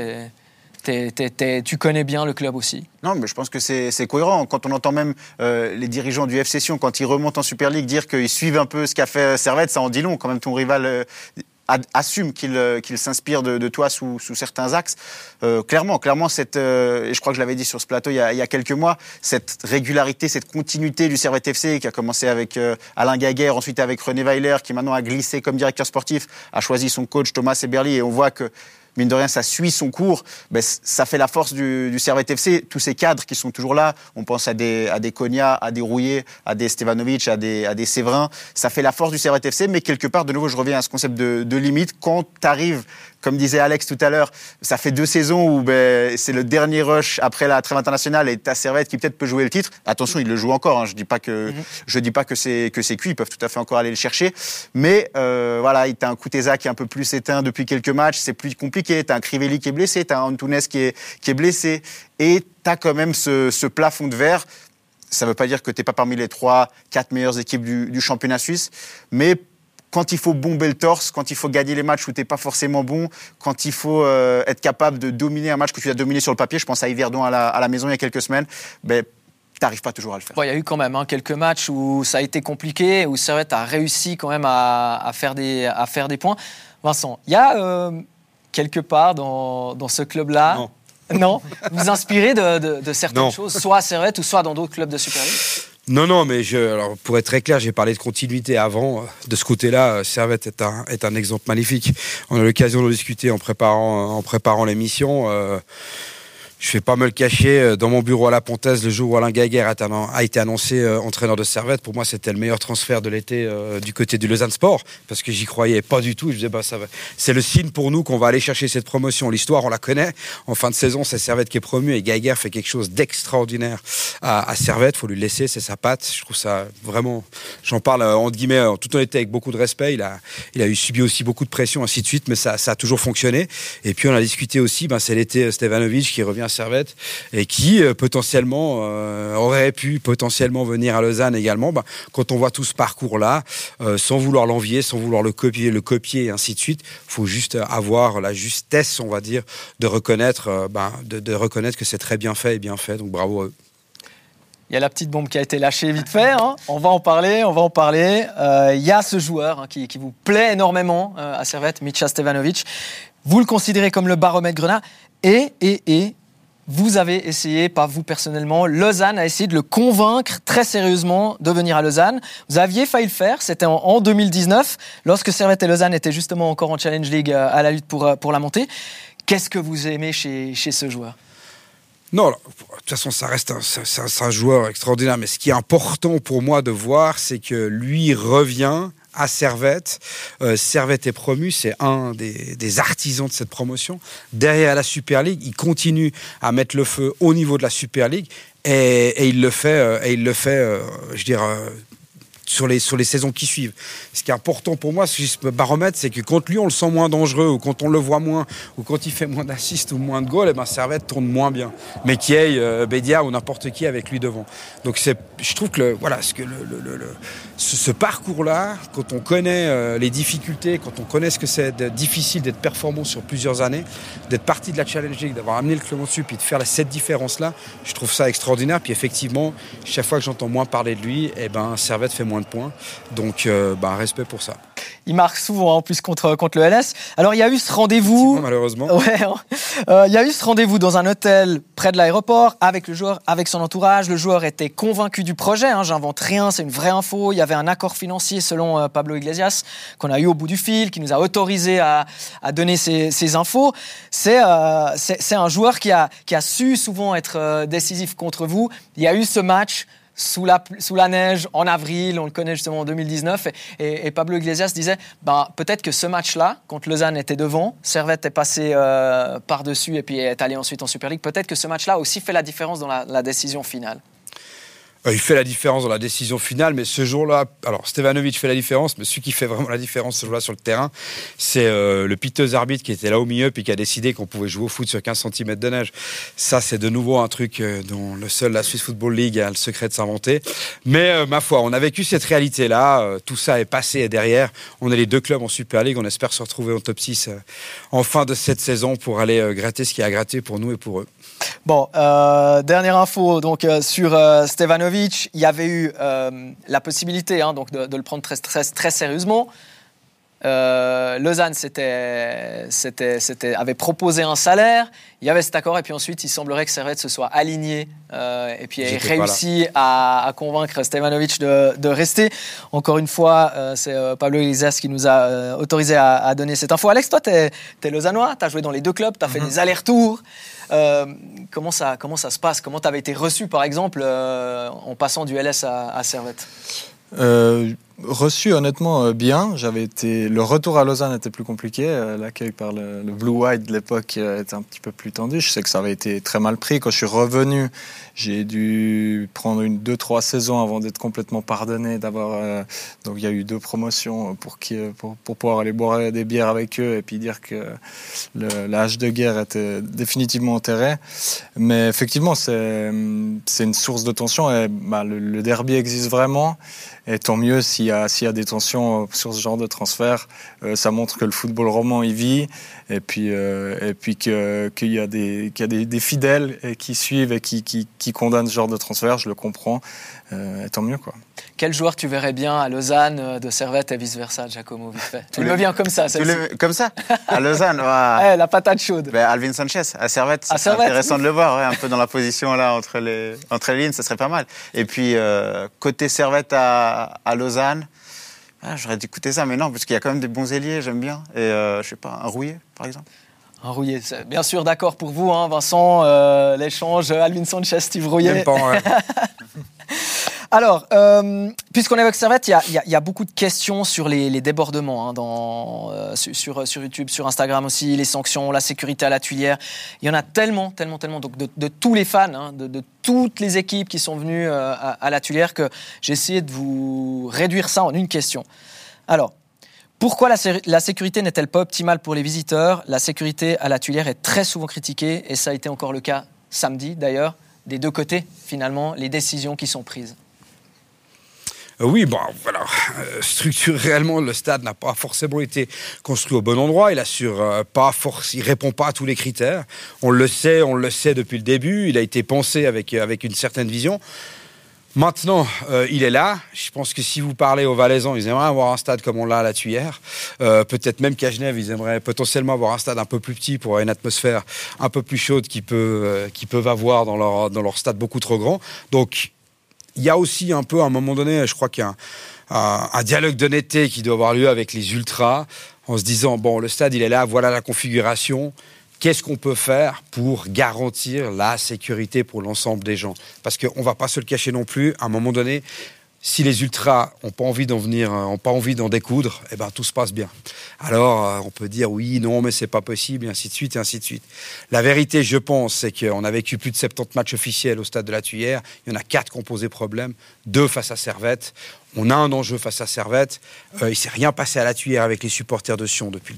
Tu connais bien le club aussi. Non, mais je pense que c'est cohérent. Quand on entend même les dirigeants du FC Sion, quand ils remontent en Super League, dire qu'ils suivent un peu ce qu'a fait Servette, ça en dit long. Quand même, ton rival assume qu'il s'inspire de toi sous certains axes. Clairement, et je crois que je l'avais dit sur ce plateau il y a quelques mois, cette régularité, cette continuité du Servette FC qui a commencé avec Alain Gaguerre, ensuite avec René Weiler, qui maintenant a glissé comme directeur sportif, a choisi son coach Thomas Eberli, et on voit que mine de rien, ça suit son cours. Ben, ça fait la force du Servette FC. Tous ces cadres qui sont toujours là, on pense à des Konya, à des Rouillet, à des Stevanovic, à des Séverin. Ça fait la force du Servette FC, mais quelque part, de nouveau, je reviens à ce concept de limite. Quand tu arrives, comme disait Alex tout à l'heure, ça fait 2 saisons où c'est le dernier rush après la trêve internationale et t'as Servette qui peut-être peut jouer le titre. Attention, il le joue encore. Hein. Je dis pas que c'est cuit. Ils peuvent tout à fait encore aller le chercher. Mais voilà, t'as un Kutesa qui est un peu plus éteint depuis quelques matchs. C'est plus compliqué. T'as un Crivelli qui est blessé. T'as un Antunes qui est blessé. Et t'as quand même ce plafond de verre. Ça veut pas dire que t'es pas parmi les 3-4 meilleures équipes du championnat suisse, mais quand il faut bomber le torse, quand il faut gagner les matchs où t'es pas forcément bon, quand il faut être capable de dominer un match que tu as dominé sur le papier, je pense à Yverdon à la maison il y a quelques semaines, t'arrives pas toujours à le faire. Bon, il y a eu quand même quelques matchs où ça a été compliqué, où Servette a réussi quand même à faire des points. Vincent, il y a quelque part dans ce club-là, non, vous inspirez de certaines choses, soit à Servette ou soit dans d'autres clubs de Super League? Non, mais alors, pour être très clair, j'ai parlé de continuité avant. De ce côté-là, Servette est un exemple magnifique. On a l'occasion de discuter en préparant l'émission. Je ne vais pas me le cacher, dans mon bureau à la Pontaise, le jour où Alain Gaguerre a été annoncé entraîneur de Servette, pour moi c'était le meilleur transfert de l'été du côté du Lausanne Sport, parce que j'y croyais pas du tout. Je disais, c'est le signe pour nous qu'on va aller chercher cette promotion. L'histoire, on la connaît. En fin de saison, c'est Servette qui est promu et Gaguerre fait quelque chose d'extraordinaire à Servette. Il faut lui laisser, c'est sa patte. Je trouve ça vraiment, j'en parle entre guillemets, en toute honnêteté, avec beaucoup de respect. Il a eu subi aussi beaucoup de pression, ainsi de suite, mais ça a toujours fonctionné. Et puis on a discuté aussi, c'est l'été Stevanovic qui revient Servette et qui potentiellement aurait pu potentiellement venir à Lausanne également. Quand on voit tout ce parcours-là, sans vouloir l'envier, sans vouloir le copier et ainsi de suite, faut juste avoir la justesse, on va dire, de reconnaître, de reconnaître que c'est très bien fait et bien fait. Donc bravo à eux. Il y a la petite bombe qui a été lâchée vite fait. On va en parler. Il y a ce joueur qui vous plaît énormément à Servette, Mitja Stevanovic. Vous le considérez comme le baromètre Grenat. Et vous avez essayé, pas vous personnellement, Lausanne a essayé de le convaincre très sérieusement de venir à Lausanne. Vous aviez failli le faire, c'était en 2019, lorsque Servette et Lausanne étaient justement encore en Challenge League à la lutte pour la montée. Qu'est-ce que vous aimez chez ce joueur ? Non, de toute façon, ça reste un joueur extraordinaire. Mais ce qui est important pour moi de voir, c'est que lui revient à Servette. Servette est promu, c'est un des artisans de cette promotion. Derrière la Super League, il continue à mettre le feu au niveau de la Super League et il le fait, je dirais, sur les saisons qui suivent. Ce qui est important pour moi, ce baromètre, c'est que quand lui, on le sent moins dangereux, ou quand on le voit moins, ou quand il fait moins d'assists ou moins de goals, Servette tourne moins bien. Mais qu'il y ait Bédia ou n'importe qui avec lui devant. Donc je trouve que ce parcours-là, quand on connaît les difficultés, quand on connaît ce que c'est difficile d'être performant sur plusieurs années, d'être parti de la Challenge League, d'avoir amené le club au-dessus, puis de faire cette différence-là, je trouve ça extraordinaire. Puis effectivement, chaque fois que j'entends moins parler de lui, Servette fait moins de points. Donc, respect pour ça. Il marque souvent, en plus, contre le LS. Alors, il y a eu ce rendez-vous... Malheureusement. Il y a eu ce rendez-vous dans un hôtel près de l'aéroport avec le joueur, avec son entourage. Le joueur était convaincu du projet. J'invente rien, c'est une vraie info. Il y avait un accord financier, selon Pablo Iglesias, qu'on a eu au bout du fil, qui nous a autorisé à donner ces infos. C'est un joueur qui a su souvent être décisif contre vous. Il y a eu ce match sous la neige en avril, on le connaît justement en 2019, et Pablo Iglesias disait peut-être que ce match-là, contre Lausanne était devant, Servette est passé par-dessus et puis est allé ensuite en Super League, peut-être que ce match-là a aussi fait la différence dans la décision finale. Il fait la différence dans la décision finale, mais ce jour-là, alors Stevanovic fait la différence, mais celui qui fait vraiment la différence ce jour-là sur le terrain, c'est le piteux arbitre qui était là au milieu puis qui a décidé qu'on pouvait jouer au foot sur 15 cm de neige. Ça, c'est de nouveau un truc dont la Swiss Football League a le secret de s'inventer. Mais ma foi, on a vécu cette réalité-là, tout ça est passé et derrière, on est les deux clubs en Super League, on espère se retrouver en top 6 en fin de cette saison pour aller gratter ce qu'il y a à gratter pour nous et pour eux. Bon, dernière info donc sur Stevanovic, il y avait eu la possibilité donc de le prendre très sérieusement. Lausanne avait proposé un salaire, il y avait cet accord et puis ensuite il semblerait que Servette se soit aligné et puis ait réussi à convaincre Stevanovic de rester. Encore une fois, c'est Pablo Iglesias qui nous a autorisé à donner cette info. Alex, toi t'es lausannois, t'as joué dans les deux clubs, t'as fait des allers-retours. Comment ça se passe? Comment t'avais été reçu par exemple en passant du LS à Servette? Reçu honnêtement bien. Le retour à Lausanne était plus compliqué. L'accueil par le Blue White de l'époque était un petit peu plus tendu. Je sais que ça avait été très mal pris. Quand je suis revenu, j'ai dû prendre 2-3 saisons avant d'être complètement pardonné. Donc il y a eu 2 promotions pour pouvoir aller boire des bières avec eux et puis dire que la hache de guerre était définitivement enterrée. Mais effectivement, c'est une source de tension et le derby existe vraiment. Et tant mieux s'il y a des tensions sur ce genre de transfert. Ça montre que le football roman y vit et puis qu'il y a des fidèles qui suivent et qui condamnent ce genre de transfert. Je le comprends. Et tant mieux, quoi. Quel joueur tu verrais bien à Lausanne, de Servette et vice-versa, Giacomo, vite fait? Tu me viens comme ça. Comme ça à Lausanne. La patate chaude. Alvin Sanchez, à Servette, c'est intéressant de le voir, un peu dans la position là, entre les lignes, ça serait pas mal. Et puis, côté Servette à Lausanne, j'aurais dû écouter ça, mais non, parce qu'il y a quand même des bons ailiers, j'aime bien. Et je sais pas, un Rouillet, par exemple. Un Rouillet, bien sûr, d'accord pour vous, Vincent, l'échange Alvin Sanchez, Steve Rouillet. Même pas, ouais. Alors, puisqu'on évoque Servette, il y a beaucoup de questions sur les débordements sur YouTube, sur Instagram aussi, les sanctions, la sécurité à la Tuilière. Il y en a tellement donc de tous les fans, de toutes les équipes qui sont venues à la Tuilière, que j'ai essayé de vous réduire ça en une question. Alors, pourquoi la sécurité n'est-elle pas optimale pour les visiteurs? La sécurité à la Tuilière est très souvent critiquée et ça a été encore le cas samedi d'ailleurs, des deux côtés, finalement, les décisions qui sont prises? Oui, voilà. Structurellement, le stade n'a pas forcément été construit au bon endroit. Il répond pas à tous les critères. On le sait depuis le début. Il a été pensé avec une certaine vision. Maintenant, il est là. Je pense que si vous parlez aux Valaisans, ils aimeraient avoir un stade comme on l'a à la Tuyère. Peut-être même qu'à Genève, ils aimeraient potentiellement avoir un stade un peu plus petit pour avoir une atmosphère un peu plus chaude qu'ils peuvent avoir dans leur stade beaucoup trop grand. Donc, il y a aussi un peu, à un moment donné, je crois qu'il y a un dialogue d'honnêteté qui doit avoir lieu avec les ultras, en se disant, le stade, il est là, voilà la configuration. Qu'est-ce qu'on peut faire pour garantir la sécurité pour l'ensemble des gens? Parce qu'on ne va pas se le cacher non plus, à un moment donné, si les ultras n'ont pas envie d'en découdre, tout se passe bien. Alors, on peut dire oui, non, mais c'est pas possible, et ainsi de suite, et ainsi de suite. La vérité, je pense, c'est qu'on a vécu plus de 70 matchs officiels au stade de la Tuyère. Il y en a 4 qui ont posé problème, 2 face à Servette. On a un enjeu face à Servette. Il ne s'est rien passé à la Tuyère avec les supporters de Sion depuis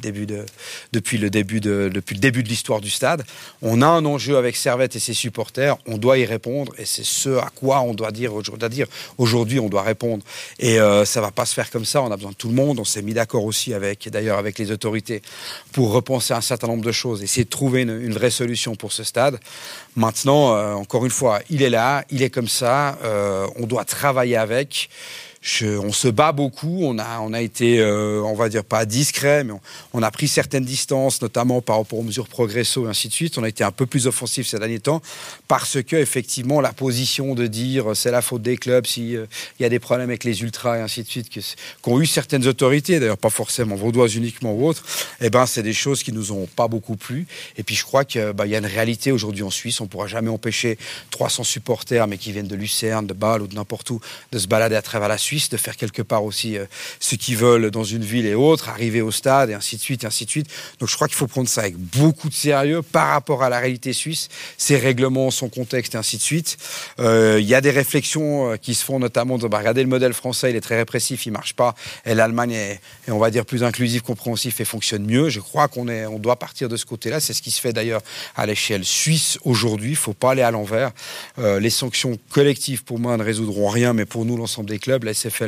le début de l'histoire du stade. On a un enjeu avec Servette et ses supporters. On doit y répondre et c'est ce à quoi on doit dire aujourd'hui. On doit répondre et ça ne va pas se faire comme ça. On a besoin de tout le monde. On s'est mis d'accord aussi avec les autorités pour repenser un certain nombre de choses, essayer de trouver une vraie solution pour ce stade. Maintenant, encore une fois, il est là, il est comme ça. On doit travailler avec. On se bat beaucoup, on a été, on va dire pas discret, mais on a pris certaines distances, notamment par rapport aux mesures Progresso et ainsi de suite. On a été un peu plus offensif ces derniers temps parce que effectivement la position de dire c'est la faute des clubs s'il y a des problèmes avec les ultras et ainsi de suite qu'ont eu certaines autorités, d'ailleurs pas forcément vaudoises uniquement ou autres, c'est des choses qui nous ont pas beaucoup plu. Et puis je crois qu'il y a une réalité aujourd'hui en Suisse, on pourra jamais empêcher 300 supporters mais qui viennent de Lucerne, de Bâle ou de n'importe où de se balader à travers la Suisse, de faire quelque part aussi ce qu'ils veulent dans une ville et autre, arriver au stade et ainsi de suite, et ainsi de suite. Donc je crois qu'il faut prendre ça avec beaucoup de sérieux par rapport à la réalité suisse, ses règlements, son contexte et ainsi de suite. Il y a des réflexions qui se font notamment de regardez le modèle français, il est très répressif, il marche pas, et l'Allemagne est on va dire plus inclusif, compréhensif et fonctionne mieux. Je crois on doit partir de ce côté-là. C'est ce qui se fait d'ailleurs à l'échelle suisse aujourd'hui. Il faut pas aller à l'envers. Les sanctions collectives pour moi ne résoudront rien, mais pour nous l'ensemble des clubs,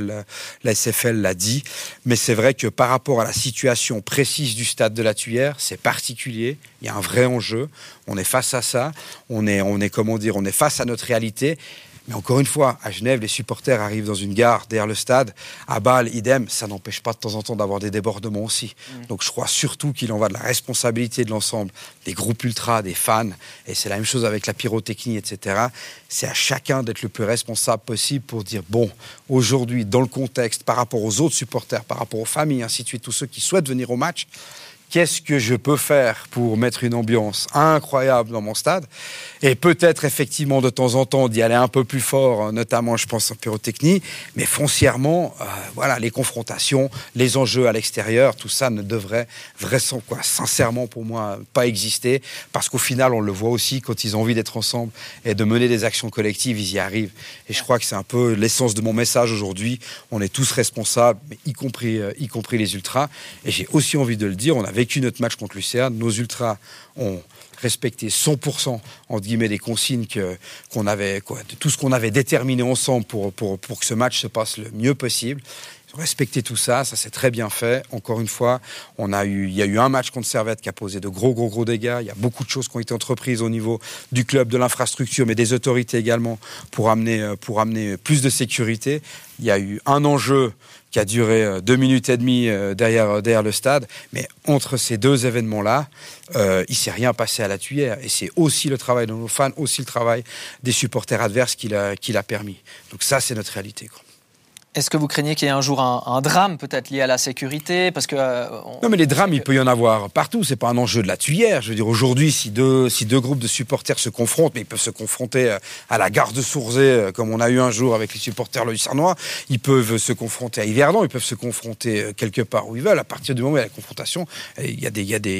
la SFL l'a dit, mais c'est vrai que par rapport à la situation précise du stade de la Tuyère, c'est particulier, il y a un vrai enjeu, on est face à ça, on est face à notre réalité. Mais encore une fois, à Genève, les supporters arrivent dans une gare derrière le stade. À Bâle, idem, ça n'empêche pas de temps en temps d'avoir des débordements aussi. Donc je crois surtout qu'il en va de la responsabilité de l'ensemble des groupes ultras, des fans. Et c'est la même chose avec la pyrotechnie, etc. C'est à chacun d'être le plus responsable possible pour dire, aujourd'hui, dans le contexte, par rapport aux autres supporters, par rapport aux familles, ainsi de suite, tous ceux qui souhaitent venir au match, qu'est-ce que je peux faire pour mettre une ambiance incroyable dans mon stade? Et peut-être effectivement de temps en temps d'y aller un peu plus fort, notamment je pense en pyrotechnie, mais foncièrement, les confrontations, les enjeux à l'extérieur, tout ça ne devrait sincèrement pour moi pas exister, parce qu'au final on le voit aussi quand ils ont envie d'être ensemble et de mener des actions collectives, ils y arrivent. Et je crois que c'est un peu l'essence de mon message aujourd'hui. On est tous responsables, mais y compris les ultras. Et j'ai aussi envie de le dire, on a vécu notre match contre Lucerne, nos ultras ont respecté 100% entre guillemets des consignes qu'on avait, de tout ce qu'on avait déterminé ensemble pour que ce match se passe le mieux possible. Ils ont respecté tout ça, ça s'est très bien fait. Encore une fois, il y a eu un match contre Servette qui a posé de gros dégâts. Il y a beaucoup de choses qui ont été entreprises au niveau du club, de l'infrastructure, mais des autorités également pour amener plus de sécurité. Il y a eu un enjeu qui a duré 2 minutes et demie derrière le stade. Mais entre ces deux événements-là, il ne s'est rien passé à la Tuyère. Et c'est aussi le travail de nos fans, aussi le travail des supporters adverses qui l'a permis. Donc ça, c'est notre réalité, quoi. Est-ce que vous craignez qu'il y ait un jour un drame peut-être lié à la sécurité? Parce que non, mais les drames, il peut y en avoir partout. C'est pas un enjeu de la Tuyère. Je veux dire, aujourd'hui, si deux groupes de supporters se confrontent, mais ils peuvent se confronter à la gare de Sourzay, comme on a eu un jour avec les supporters lucernois, ils peuvent se confronter à Yverdon, ils peuvent se confronter quelque part où ils veulent. À partir du moment où il y a la confrontation, il y a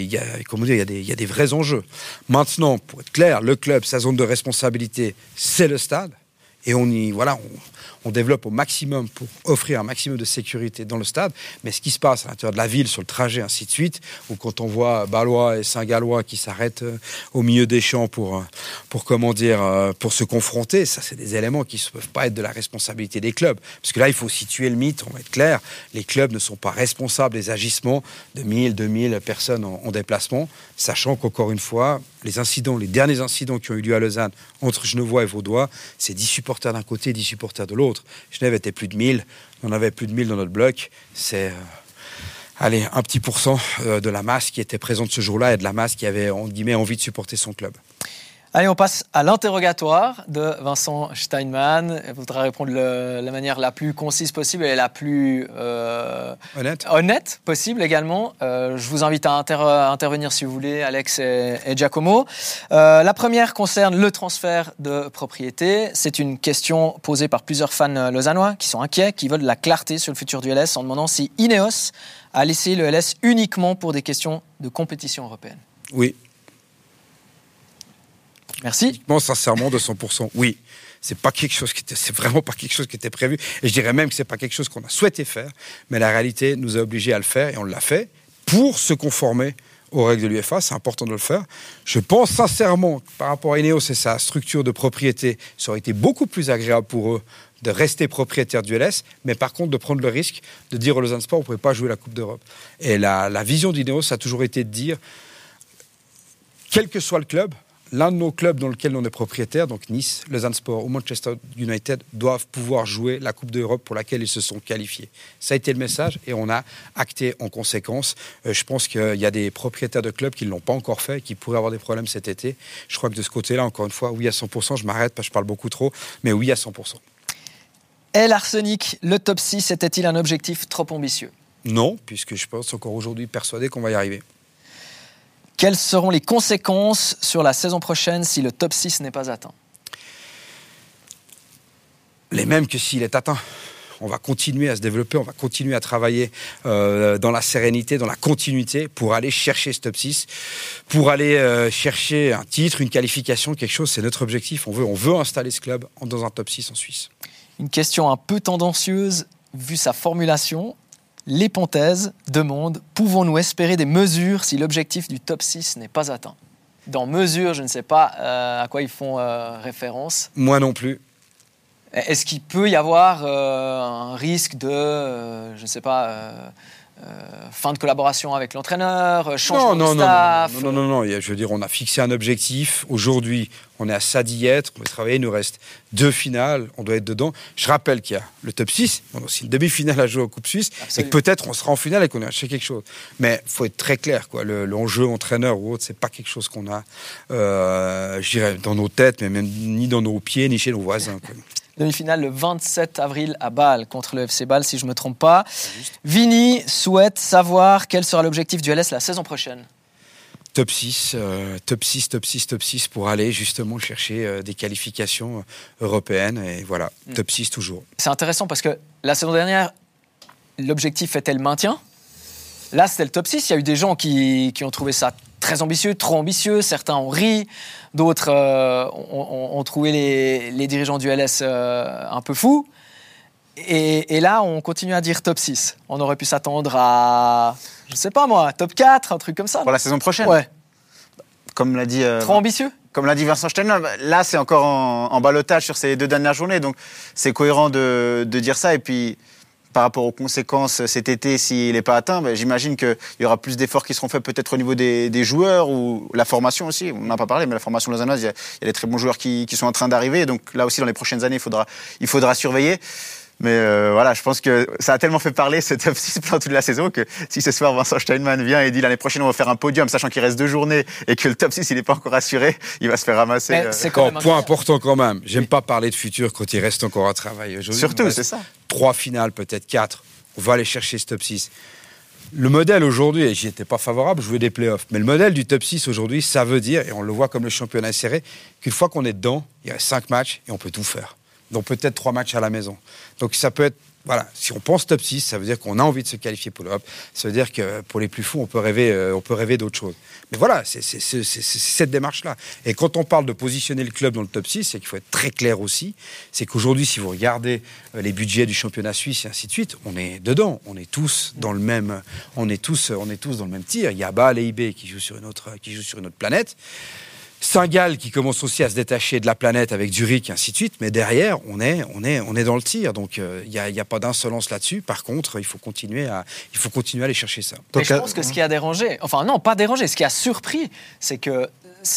des vrais enjeux. Maintenant, pour être clair, le club, sa zone de responsabilité, c'est le stade. et on développe au maximum pour offrir un maximum de sécurité dans le stade. Mais ce qui se passe à l'intérieur de la ville, sur le trajet, ainsi de suite, ou quand on voit Balois et Saint-Gallois qui s'arrêtent au milieu des champs pour se confronter, ça, c'est des éléments qui ne peuvent pas être de la responsabilité des clubs. Parce que là, il faut situer le mythe, on va être clair. Les clubs ne sont pas responsables des agissements de 1000, 2000 personnes en déplacement, sachant qu'encore une fois, les derniers incidents qui ont eu lieu à Lausanne entre Genevois et Vaudois, c'est 10 supporters d'un côté et 10 supporters de l'autre. Genève était plus de 1000, on en avait plus de 1000 dans notre bloc. C'est un petit pourcent de la masse qui était présente ce jour-là et de la masse qui avait, en guillemets, envie de supporter son club. Allez, on passe à l'interrogatoire de Vincent Steinmann. Il faudra répondre de la manière la plus concise possible et la plus honnête possible également. Je vous invite à intervenir si vous voulez, Alex et Giacomo. La première concerne le transfert de propriété. C'est une question posée par plusieurs fans lausannois qui sont inquiets, qui veulent de la clarté sur le futur du LS en demandant si Ineos a laissé le LS uniquement pour des questions de compétition européenne. Oui. Merci. Bon, sincèrement, de 100%, oui. C'est vraiment pas quelque chose qui était prévu. Et je dirais même que c'est pas quelque chose qu'on a souhaité faire, mais la réalité nous a obligés à le faire et on l'a fait pour se conformer aux règles de l'UEFA. C'est important de le faire. Je pense sincèrement, par rapport à Ineos et sa structure de propriété, ça aurait été beaucoup plus agréable pour eux de rester propriétaire du LS, mais par contre de prendre le risque de dire au Lausanne Sport, on ne pouvait pas jouer la Coupe d'Europe. Et la vision d'Ineos a toujours été de dire, quel que soit le club, l'un de nos clubs dans lequel on est propriétaire, donc Nice, Lausanne Sport ou Manchester United, doivent pouvoir jouer la Coupe d'Europe pour laquelle ils se sont qualifiés. Ça a été le message et on a acté en conséquence. Je pense qu'il y a des propriétaires de clubs qui ne l'ont pas encore fait et qui pourraient avoir des problèmes cet été. Je crois que de ce côté-là, encore une fois, oui à 100%, je m'arrête parce que je parle beaucoup trop, mais oui à 100%. Et l'Arsenic, le top 6, était-il un objectif trop ambitieux ? Non, puisque je pense encore aujourd'hui persuadé qu'on va y arriver. Quelles seront les conséquences sur la saison prochaine si le top 6 n'est pas atteint ? Les mêmes que s'il est atteint. On va continuer à se développer, on va continuer à travailler dans la sérénité, dans la continuité pour aller chercher ce top 6, pour aller chercher un titre, une qualification, quelque chose. C'est notre objectif. On veut installer ce club dans un top 6 en Suisse. Une question un peu tendancieuse vu sa formulation. Les Pontaises demandent « Pouvons-nous espérer des mesures si l'objectif du top 6 n'est pas atteint ?» Dans mesures, je ne sais pas à quoi ils font référence. Moi non plus. Est-ce qu'il peut y avoir un risque de, je ne sais pas, fin de collaboration avec l'entraîneur, changement de staff? Non. Je veux dire, on a fixé un objectif. Aujourd'hui, on est à ça d'y être. On va travailler. Il nous reste 2 finales. On doit être dedans. Je rappelle qu'il y a le top 6. On a aussi une demi-finale à jouer en Coupe Suisse. Absolument. Et que peut-être on sera en finale et qu'on ira chercher quelque chose. Mais il faut être très clair, quoi. L'enjeu entraîneur ou autre, c'est pas quelque chose qu'on a, je dirais, dans nos têtes, mais même ni dans nos pieds, ni chez nos voisins, quoi. Demi-finale le 27 avril à Bâle contre le FC Bâle, si je ne me trompe pas. Vini souhaite savoir quel sera l'objectif du LS la saison prochaine. Top 6 pour aller justement chercher des qualifications européennes. Et voilà, top 6 toujours. C'est intéressant parce que la saison dernière, l'objectif était le maintien. Là, c'était le top 6. Il y a eu des gens qui ont trouvé ça très ambitieux, trop ambitieux. Certains ont ri. D'autres ont trouvé les dirigeants du LS un peu fous. Et là, on continue à dire top 6. On aurait pu s'attendre à, je ne sais pas moi, top 4, un truc comme ça. Pour la saison prochaine. Ouais. Comme l'a dit... Trop ambitieux. Comme l'a dit Vincent Steinmann, là, c'est encore en ballottage sur ces 2 dernières journées. Donc, c'est cohérent de dire ça. Et puis, par rapport aux conséquences cet été, s'il n'est pas atteint, j'imagine qu'il y aura plus d'efforts qui seront faits peut-être au niveau des joueurs ou la formation aussi. On n'en a pas parlé, mais la formation lausannoise, il y a des très bons joueurs qui sont en train d'arriver. Donc là aussi, dans les prochaines années, il faudra surveiller. Mais voilà, je pense que ça a tellement fait parler ce top 6 pendant toute la saison que si ce soir Vincent Steinmann vient et dit l'année prochaine on va faire un podium, sachant qu'il reste 2 journées et que le top 6 il n'est pas encore assuré, il va se faire ramasser. C'est quand même point important quand même. J'aime pas parler de futur quand il reste encore à travailler. Surtout, c'est ça. 3 finales, peut-être 4. On va aller chercher ce top 6. Le modèle aujourd'hui, et j'y étais pas favorable, jouer des playoffs. Mais le modèle du top 6 aujourd'hui, ça veut dire, et on le voit comme le championnat serré, qu'une fois qu'on est dedans, il y a 5 matchs et on peut tout faire. dont peut-être 3 matchs à la maison. Donc ça peut être, voilà, si on pense top 6, ça veut dire qu'on a envie de se qualifier pour l'Europe. Ça veut dire que pour les plus fous, on peut rêver d'autre chose. Mais voilà, c'est cette démarche-là. Et quand on parle de positionner le club dans le top 6, c'est qu'il faut être très clair aussi. C'est qu'aujourd'hui, si vous regardez les budgets du championnat suisse et ainsi de suite, on est dedans. On est tous dans le même, on est tous dans le même tir. Il y a Bâle et IB qui jouent sur une autre planète. Saint-Gall qui commence aussi à se détacher de la planète avec Zurich et ainsi de suite, mais derrière, on est dans le tir. Donc, il n'y a pas d'insolence là-dessus. Par contre, il faut continuer à aller chercher ça. Mais je pense que ce qui a dérangé, enfin non, pas dérangé, ce qui a surpris, c'est que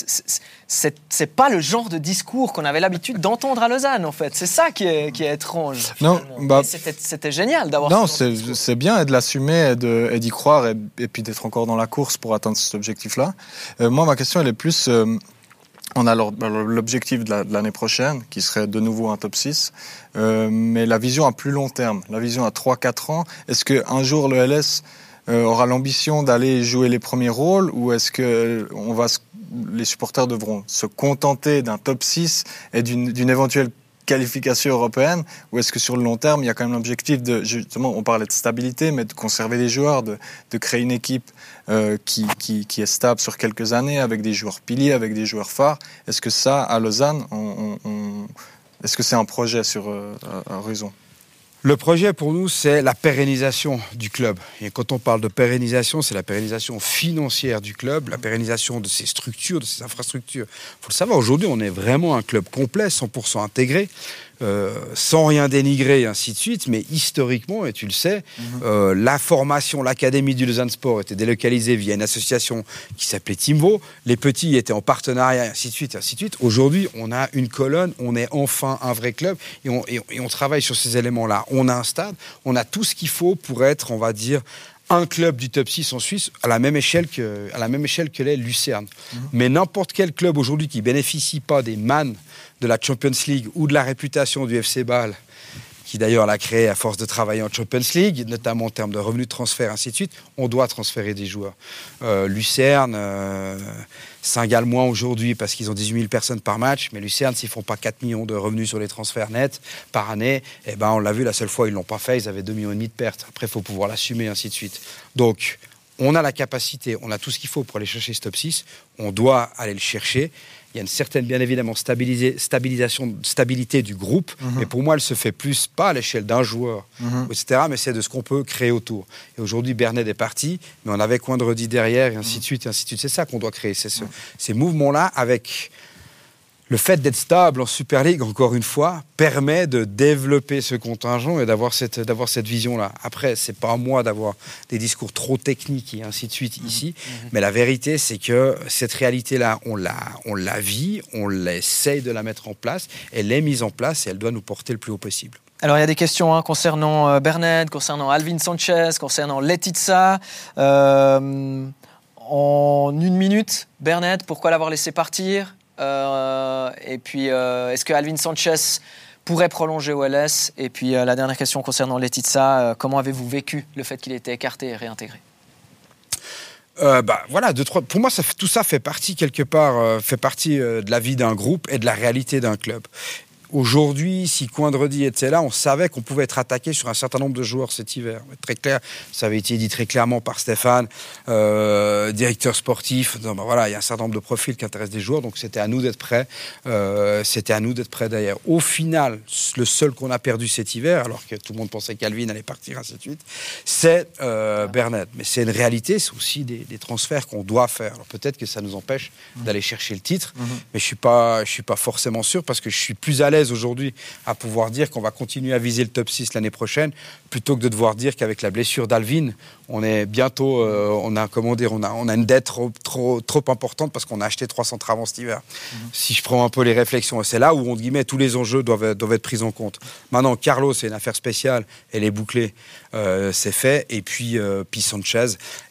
c'est pas le genre de discours qu'on avait l'habitude d'entendre à Lausanne, en fait. C'est ça qui est étrange. Non, c'était génial d'avoir. Non, c'est bien de l'assumer et d'y croire et puis d'être encore dans la course pour atteindre cet objectif-là. Moi, ma question, elle est plus. On a l'objectif de l'année prochaine, qui serait de nouveau un top 6, mais la vision à plus long terme, la vision à 3-4 ans, est-ce qu'un jour le LS aura l'ambition d'aller jouer les premiers rôles, ou est-ce que les supporters devront se contenter d'un top 6 et d'une éventuelle qualification européenne, ou est-ce que sur le long terme, il y a quand même l'objectif de, justement, on parlait de stabilité, mais de conserver les joueurs, de créer une équipe qui est stable sur quelques années, avec des joueurs piliers, avec des joueurs phares. Est-ce que ça, à Lausanne, est-ce que c'est un projet sur Horizon ? Le projet pour nous, c'est la pérennisation du club. Et quand on parle de pérennisation, c'est la pérennisation financière du club, la pérennisation de ses structures, de ses infrastructures. Il faut le savoir, aujourd'hui, on est vraiment un club complet, 100% intégré, sans rien dénigrer et ainsi de suite. Mais historiquement, et tu le sais, la formation, l'académie du Lausanne Sport était délocalisée via une association qui s'appelait Timvo. Les petits étaient en partenariat, et ainsi de suite, et ainsi de suite. Aujourd'hui, on a une colonne, on est enfin un vrai club et on travaille sur ces éléments-là. On a un stade, on a tout ce qu'il faut pour être, on va dire, un club du top 6 en Suisse à la même échelle que l'est Lucerne. Mais n'importe quel club aujourd'hui qui bénéficie pas des mannes de la Champions League ou de la réputation du FC Bâle, qui d'ailleurs l'a créé à force de travailler en Champions League, notamment en termes de revenus de transfert, ainsi de suite, on doit transférer des joueurs. Lucerne, Saint-Gall moins aujourd'hui parce qu'ils ont 18 000 personnes par match, mais Lucerne, s'ils ne font pas 4 millions de revenus sur les transferts nets par année, eh ben on l'a vu, la seule fois ils ne l'ont pas fait, ils avaient 2,5 millions de pertes. Après, il faut pouvoir l'assumer, ainsi de suite. Donc, on a la capacité, on a tout ce qu'il faut pour aller chercher ce top 6, on doit aller le chercher. Il y a une certaine, bien évidemment, stabilité du groupe, mais pour moi, elle se fait plus, pas à l'échelle d'un joueur, etc., mais c'est de ce qu'on peut créer autour. Et aujourd'hui, Berned est parti, mais on avait Coindredi derrière, et ainsi de suite, et ainsi de suite. C'est ça qu'on doit créer, c'est ces mouvements-là, avec le fait d'être stable en Super League, encore une fois, permet de développer ce contingent et d'avoir cette vision-là. Après, c'est pas à moi d'avoir des discours trop techniques et ainsi de suite ici, mais la vérité, c'est que cette réalité-là, on la vit, on essaye de la mettre en place, elle est mise en place et elle doit nous porter le plus haut possible. Alors, il y a des questions concernant Berned, concernant Alvin Sanchez, concernant Letizia. En 1 minute, Berned, pourquoi l'avoir laissé partir ? Et puis, est-ce que Alvin Sanchez pourrait prolonger au LS ? Et puis, la dernière question concernant Letizia, comment avez-vous vécu le fait qu'il ait été écarté et réintégré ? Voilà, pour moi, tout ça fait partie quelque part, de la vie d'un groupe et de la réalité d'un club. Aujourd'hui, si Coindredi était là, on savait qu'on pouvait être attaqué sur un certain nombre de joueurs cet hiver. Très clair, ça avait été dit très clairement par Stéphane, directeur sportif. Donc, voilà, il y a un certain nombre de profils qui intéressent des joueurs, donc c'était à nous d'être prêts. D'ailleurs. Au final, le seul qu'on a perdu cet hiver, alors que tout le monde pensait qu'Alvin allait partir, ainsi de suite, c'est Berned. Mais c'est une réalité, c'est aussi des transferts qu'on doit faire. Alors peut-être que ça nous empêche d'aller chercher le titre, mais je suis pas forcément sûr parce que je suis plus à l'aise aujourd'hui à pouvoir dire qu'on va continuer à viser le top 6 l'année prochaine plutôt que de devoir dire qu'avec la blessure d'Alvin, on est bientôt, on a une dette trop importante parce qu'on a acheté 3 centres avant cet hiver. Si je prends un peu les réflexions, c'est là où, entre guillemets, tous les enjeux doivent être pris en compte. Maintenant, Carlos, c'est une affaire spéciale, elle est bouclée, c'est fait. Et puis Sanchez,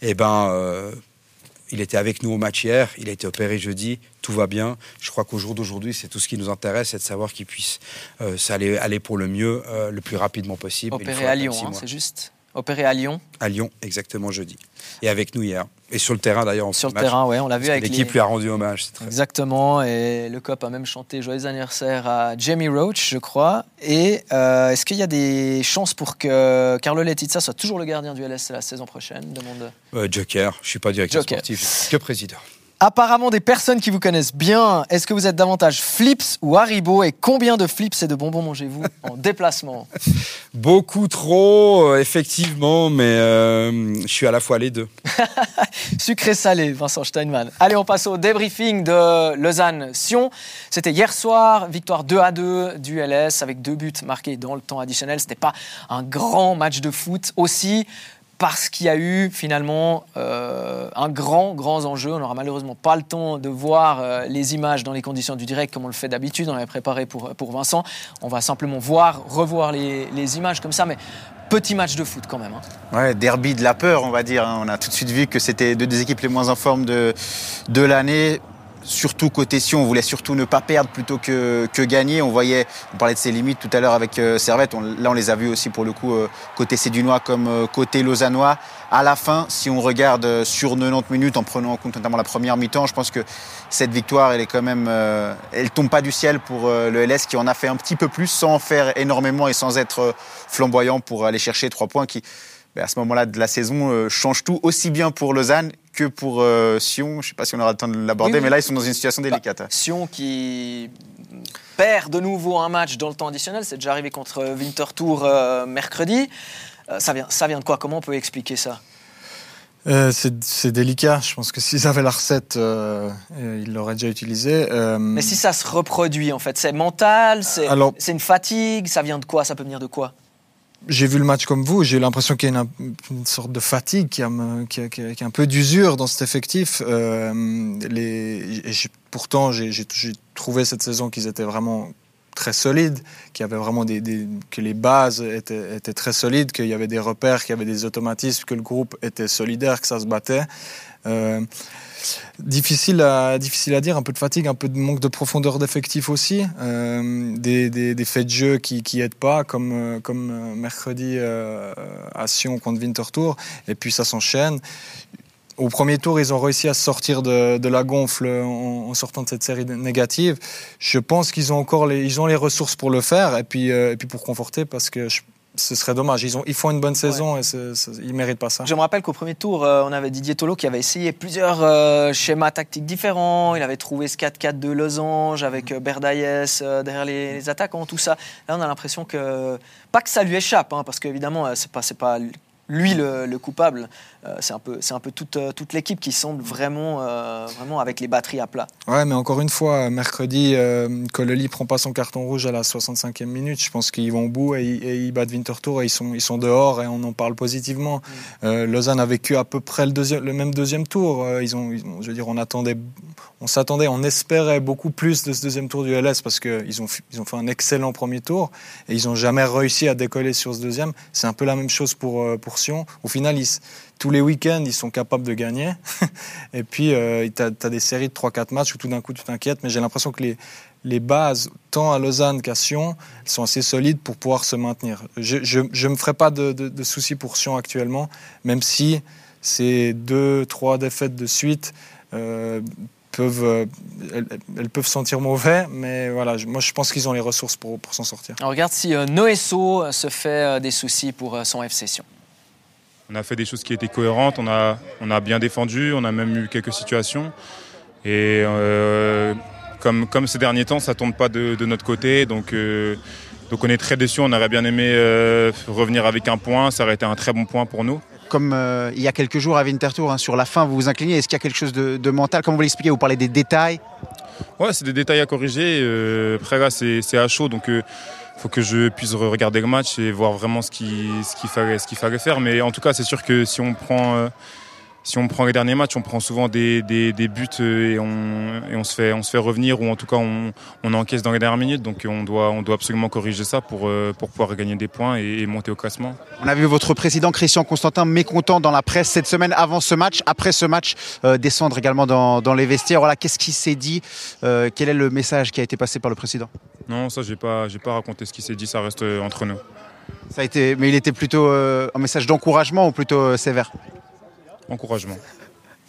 il était avec nous au match hier, il a été opéré jeudi, tout va bien. Je crois qu'au jour d'aujourd'hui, c'est tout ce qui nous intéresse, c'est de savoir qu'il puisse aller pour le mieux, le plus rapidement possible. Opéré à Lyon, c'est juste ? Opéré à Lyon ? À Lyon, exactement, jeudi. Et avec nous hier. Et sur le terrain d'ailleurs. Sur le terrain, ouais, on l'a vu avec l'équipe lui a rendu hommage. Exactement, et le COP a même chanté joyeux anniversaire à Jamie Roach, je crois. Et est-ce qu'il y a des chances pour que Carlo Letizia soit toujours le gardien du LS la saison prochaine? Joker, je suis pas directeur sportif, je suis que président. Apparemment des personnes qui vous connaissent bien. Est-ce que vous êtes davantage Flips ou Haribo, et combien de Flips et de bonbons mangez-vous en déplacement? Beaucoup trop, effectivement, mais je suis à la fois les deux. Sucré-salé, Vincent Steinmann. Allez, on passe au débriefing de Lausanne-Sion. C'était hier soir, victoire 2-2 du LS avec 2 buts marqués dans le temps additionnel. C'était pas un grand match de foot aussi, parce qu'il y a eu finalement un grand enjeu. On n'aura malheureusement pas le temps de voir les images dans les conditions du direct comme on le fait d'habitude. On l'avait préparé pour Vincent. On va simplement revoir les images comme ça, mais petit match de foot quand même. Ouais, derby de la peur, on va dire. On a tout de suite vu que c'était 2 des équipes les moins en forme de l'année. Surtout côté Sion, on voulait surtout ne pas perdre plutôt que gagner. On parlait de ses limites tout à l'heure avec Servette. Là, on les a vus aussi pour le coup côté Sédunois comme côté Lausannois. À la fin, si on regarde sur 90 minutes, en prenant en compte notamment la première mi-temps, je pense que cette victoire, elle est quand même, elle tombe pas du ciel pour le LS qui en a fait un petit peu plus sans en faire énormément et sans être flamboyant pour aller chercher 3 points qui, à ce moment-là de la saison, change tout aussi bien pour Lausanne que pour Sion. Je ne sais pas si on aura le temps de l'aborder, mais là, ils sont dans une situation délicate. Sion qui perd de nouveau un match dans le temps additionnel. C'est déjà arrivé contre Winterthur mercredi. Ça vient de quoi? Comment on peut expliquer ça? C'est délicat. Je pense que s'ils avaient la recette, ils l'auraient déjà utilisée. Mais si ça se reproduit, en fait, c'est mental, c'est une fatigue, ça vient de quoi? Ça peut venir de quoi? J'ai vu le match comme vous, j'ai eu l'impression qu'il y a une sorte de fatigue, qu'il y a un peu d'usure dans cet effectif. Pourtant, j'ai trouvé cette saison qu'ils étaient vraiment très solides, qu'il y avait vraiment que les bases étaient très solides, qu'il y avait des repères, qu'il y avait des automatismes, que le groupe était solidaire, que ça se battait. Difficile à dire, un peu de fatigue, un peu de manque de profondeur d'effectif aussi, des faits de jeu qui aident pas, comme mercredi à Sion contre Winterthur, et puis ça s'enchaîne. Au premier tour, ils ont réussi à sortir de la gonfle en sortant de cette série négative. Je pense qu'ils ont encore ils ont les ressources pour le faire, et puis pour conforter, parce que ce serait dommage. Ils font une bonne saison, et ils ne méritent pas ça. Je me rappelle qu'au premier tour, on avait Didier Tolo qui avait essayé plusieurs schémas tactiques différents. Il avait trouvé ce 4-4 de Losange avec Berdaïs derrière les attaquants, tout ça. Là, on a l'impression que... Pas que ça lui échappe, parce qu'évidemment, c'est pas lui le coupable. C'est un peu toute l'équipe qui semble vraiment avec les batteries à plat. Ouais, mais encore une fois, mercredi, Cololi prend pas son carton rouge à la 65e minute. Je pense qu'ils vont au bout et ils battent Winterthur et ils sont dehors, et on en parle positivement. Lausanne a vécu à peu près le même deuxième tour. Je veux dire, on s'attendait, on espérait beaucoup plus de ce deuxième tour du LS, parce qu'ils ont fait un excellent premier tour et ils n'ont jamais réussi à décoller sur ce deuxième. C'est un peu la même chose pour Sion. Au final, tous les week-ends, ils sont capables de gagner. Et puis, tu as des séries de 3-4 matchs où tout d'un coup, tu t'inquiètes. Mais j'ai l'impression que les bases, tant à Lausanne qu'à Sion, sont assez solides pour pouvoir se maintenir. Je ne me ferai pas de soucis pour Sion actuellement, même si ces 2-3 défaites de suite elles peuvent sentir mauvais, mais voilà, moi je pense qu'ils ont les ressources pour s'en sortir. On regarde si Noesso se fait des soucis pour son FC Sion. On a fait des choses qui étaient cohérentes, on a bien défendu, on a même eu quelques situations. Et comme ces derniers temps, ça ne tombe pas de notre côté. Donc on est très déçus, on aurait bien aimé revenir avec un point, ça aurait été un très bon point pour nous. Comme il y a quelques jours à Winterthur, sur la fin, vous vous inclinez. Est-ce qu'il y a quelque chose de mental? Comment vous l'expliquez? Vous parlez des détails? Ouais, c'est des détails à corriger. Après là, c'est à chaud, donc faut que je puisse regarder le match et voir vraiment ce qu'il fallait faire. Mais en tout cas, c'est sûr que si on prend les derniers matchs, on prend souvent des buts et on se fait revenir, ou en tout cas on encaisse dans les dernières minutes. Donc on doit absolument corriger ça pour pouvoir gagner des points et monter au classement. On a vu votre président Christian Constantin mécontent dans la presse cette semaine avant ce match, après ce match, descendre également dans les vestiaires. Voilà, qu'est-ce qui s'est dit? Quel est le message qui a été passé par le président? Non, ça j'ai pas raconté ce qui s'est dit, ça reste entre nous. Mais il était plutôt un message d'encouragement ou plutôt sévère? Encouragement.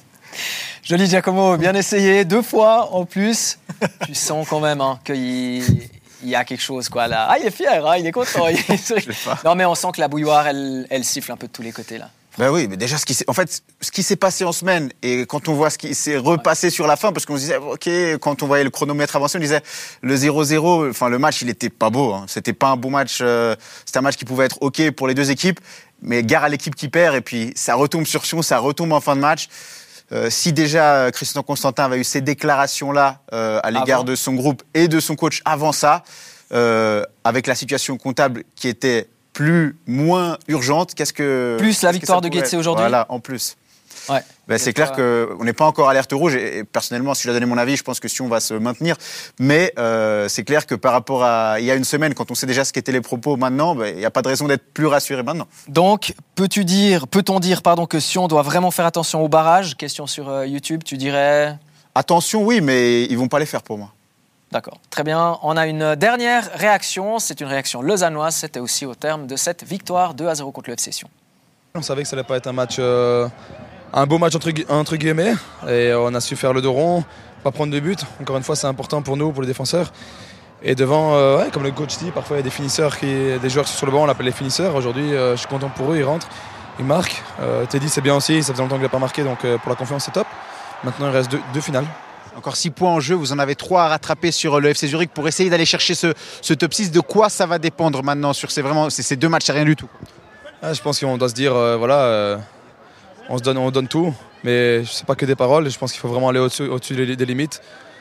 Joli Giacomo, bien essayé, 2 fois en plus. Tu sens quand même qu'il y a quelque chose quoi là. Ah, il est fier, hein, il est content. Non mais on sent que la bouilloire, elle siffle un peu de tous les côtés là. Ben oui, mais déjà ce qui s'est passé en semaine et quand on voit ce qui s'est repassé sur la fin, parce qu'on se disait ok, quand on voyait le chronomètre avancer, on disait le 0-0, enfin le match il était pas beau, hein. C'était pas un bon match, c'était un match qui pouvait être ok pour les deux équipes, mais gare à l'équipe qui perd et puis ça retombe sur Sion, ça retombe en fin de match. Si déjà Christian Constantin avait eu ces déclarations-là à l'égard de son groupe et de son coach avant ça, avec la situation comptable qui était moins urgente, plus la victoire de Getse aujourd'hui. Voilà, en plus. Ouais. Ben, c'est clair qu'on n'est pas encore alerte rouge et personnellement, si je dois donner mon avis, je pense que Sion va se maintenir. Mais c'est clair que par rapport à il y a une semaine, quand on sait déjà ce qu'étaient les propos maintenant, ben, il n'y a pas de raison d'être plus rassuré maintenant. Donc, peut-on dire que Sion doit vraiment faire attention au barrage? Question sur YouTube, tu dirais? Attention, oui, mais ils ne vont pas les faire pour moi. D'accord, très bien. On a une dernière réaction. C'est une réaction lausannoise. C'était aussi au terme de cette victoire 2-0 contre le FC Sion. On savait que ça n'allait pas être un match, un beau match entre guillemets. Et on a su faire le dos rond, pas prendre de but. Encore une fois, c'est important pour nous, pour les défenseurs. Et devant, comme le coach dit, parfois il y a des finisseurs, des joueurs qui sont sur le banc, on l'appelle les finisseurs. Aujourd'hui, je suis content pour eux, ils rentrent, ils marquent. Teddy, c'est bien aussi, ça faisait longtemps qu'il n'a pas marqué, donc pour la confiance, c'est top. Maintenant, il reste deux finales. Encore 6 points en jeu, vous en avez 3 à rattraper sur le FC Zurich pour essayer d'aller chercher ce top 6. De quoi ça va dépendre maintenant sur ces 2 matchs, c'est rien du tout? Je pense qu'on doit se dire, on donne tout, mais ce n'est pas que des paroles, je pense qu'il faut vraiment aller au-dessus des limites.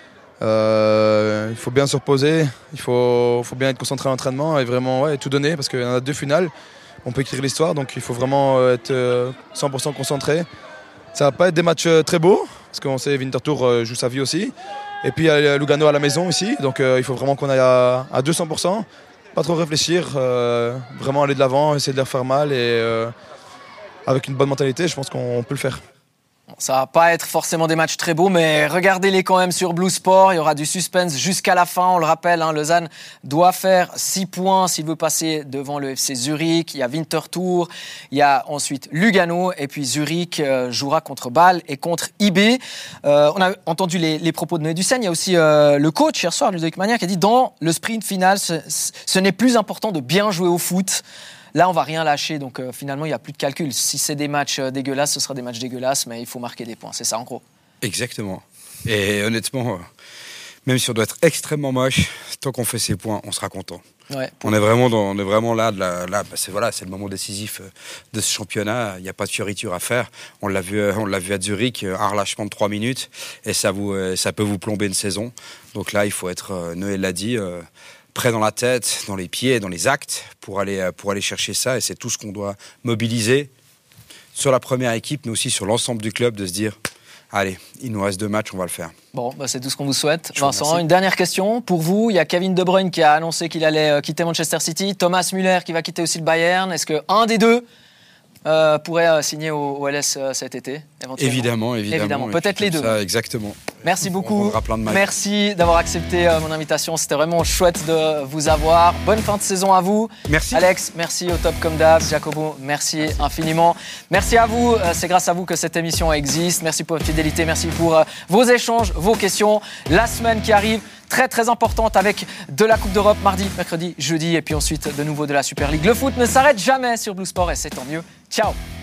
Il faut bien se reposer, il faut bien être concentré à l'entraînement et vraiment tout donner parce qu'il y en a 2 finales, on peut écrire l'histoire, donc il faut vraiment être 100% concentré. Ça ne va pas être des matchs très beaux, parce qu'on sait Winterthur joue sa vie aussi. Et puis il y a Lugano à la maison ici, donc il faut vraiment qu'on aille à 200%, pas trop réfléchir, vraiment aller de l'avant, essayer de leur faire mal et avec une bonne mentalité, je pense qu'on peut le faire. Ça va pas être forcément des matchs très beaux, mais regardez-les quand même sur Blue Sport. Il y aura du suspense jusqu'à la fin. On le rappelle, Lausanne doit faire 6 points s'il veut passer devant le FC Zurich. Il y a Winterthur, il y a ensuite Lugano, et puis Zurich jouera contre Bâle et contre IB. On a entendu les propos de Noé Dussègne. Il y a aussi le coach hier soir, Ludovic Magnac, qui a dit dans le sprint final, ce n'est plus important de bien jouer au foot. Là, on va rien lâcher, donc finalement, il n'y a plus de calcul. Si c'est des matchs dégueulasses, ce sera des matchs dégueulasses, mais il faut marquer des points. C'est ça, en gros. Exactement. Et honnêtement, même si on doit être extrêmement moche, tant qu'on fait ses points, on sera content. Ouais. On est vraiment là c'est le moment décisif de ce championnat. Il n'y a pas de fioriture à faire. On l'a vu à Zurich, un relâchement de 3 minutes, et ça peut vous plomber une saison. Donc là, il faut être, Noël l'a dit, prêt dans la tête, dans les pieds, dans les actes, pour aller chercher ça. Et c'est tout ce qu'on doit mobiliser sur la première équipe, mais aussi sur l'ensemble du club, de se dire, allez, il nous reste 2 matchs, on va le faire. Bon, c'est tout ce qu'on vous souhaite. Vincent, une dernière question pour vous. Il y a Kevin De Bruyne qui a annoncé qu'il allait quitter Manchester City, Thomas Müller qui va quitter aussi le Bayern. Est-ce qu'un des deux pourrait signer au LS cet été, éventuellement? Évidemment. Peut-être les deux. Ça, exactement. Merci beaucoup. Merci d'avoir accepté mon invitation. C'était vraiment chouette de vous avoir. Bonne fin de saison à vous. Merci. Alex, merci au top comme d'hab. Jacobo, merci infiniment. Merci à vous. C'est grâce à vous que cette émission existe. Merci pour votre fidélité. Merci pour vos échanges, vos questions. La semaine qui arrive, très très importante avec de la Coupe d'Europe mardi, mercredi, jeudi et puis ensuite de nouveau de la Super League. Le foot ne s'arrête jamais sur Blue Sport et c'est tant mieux. Ciao.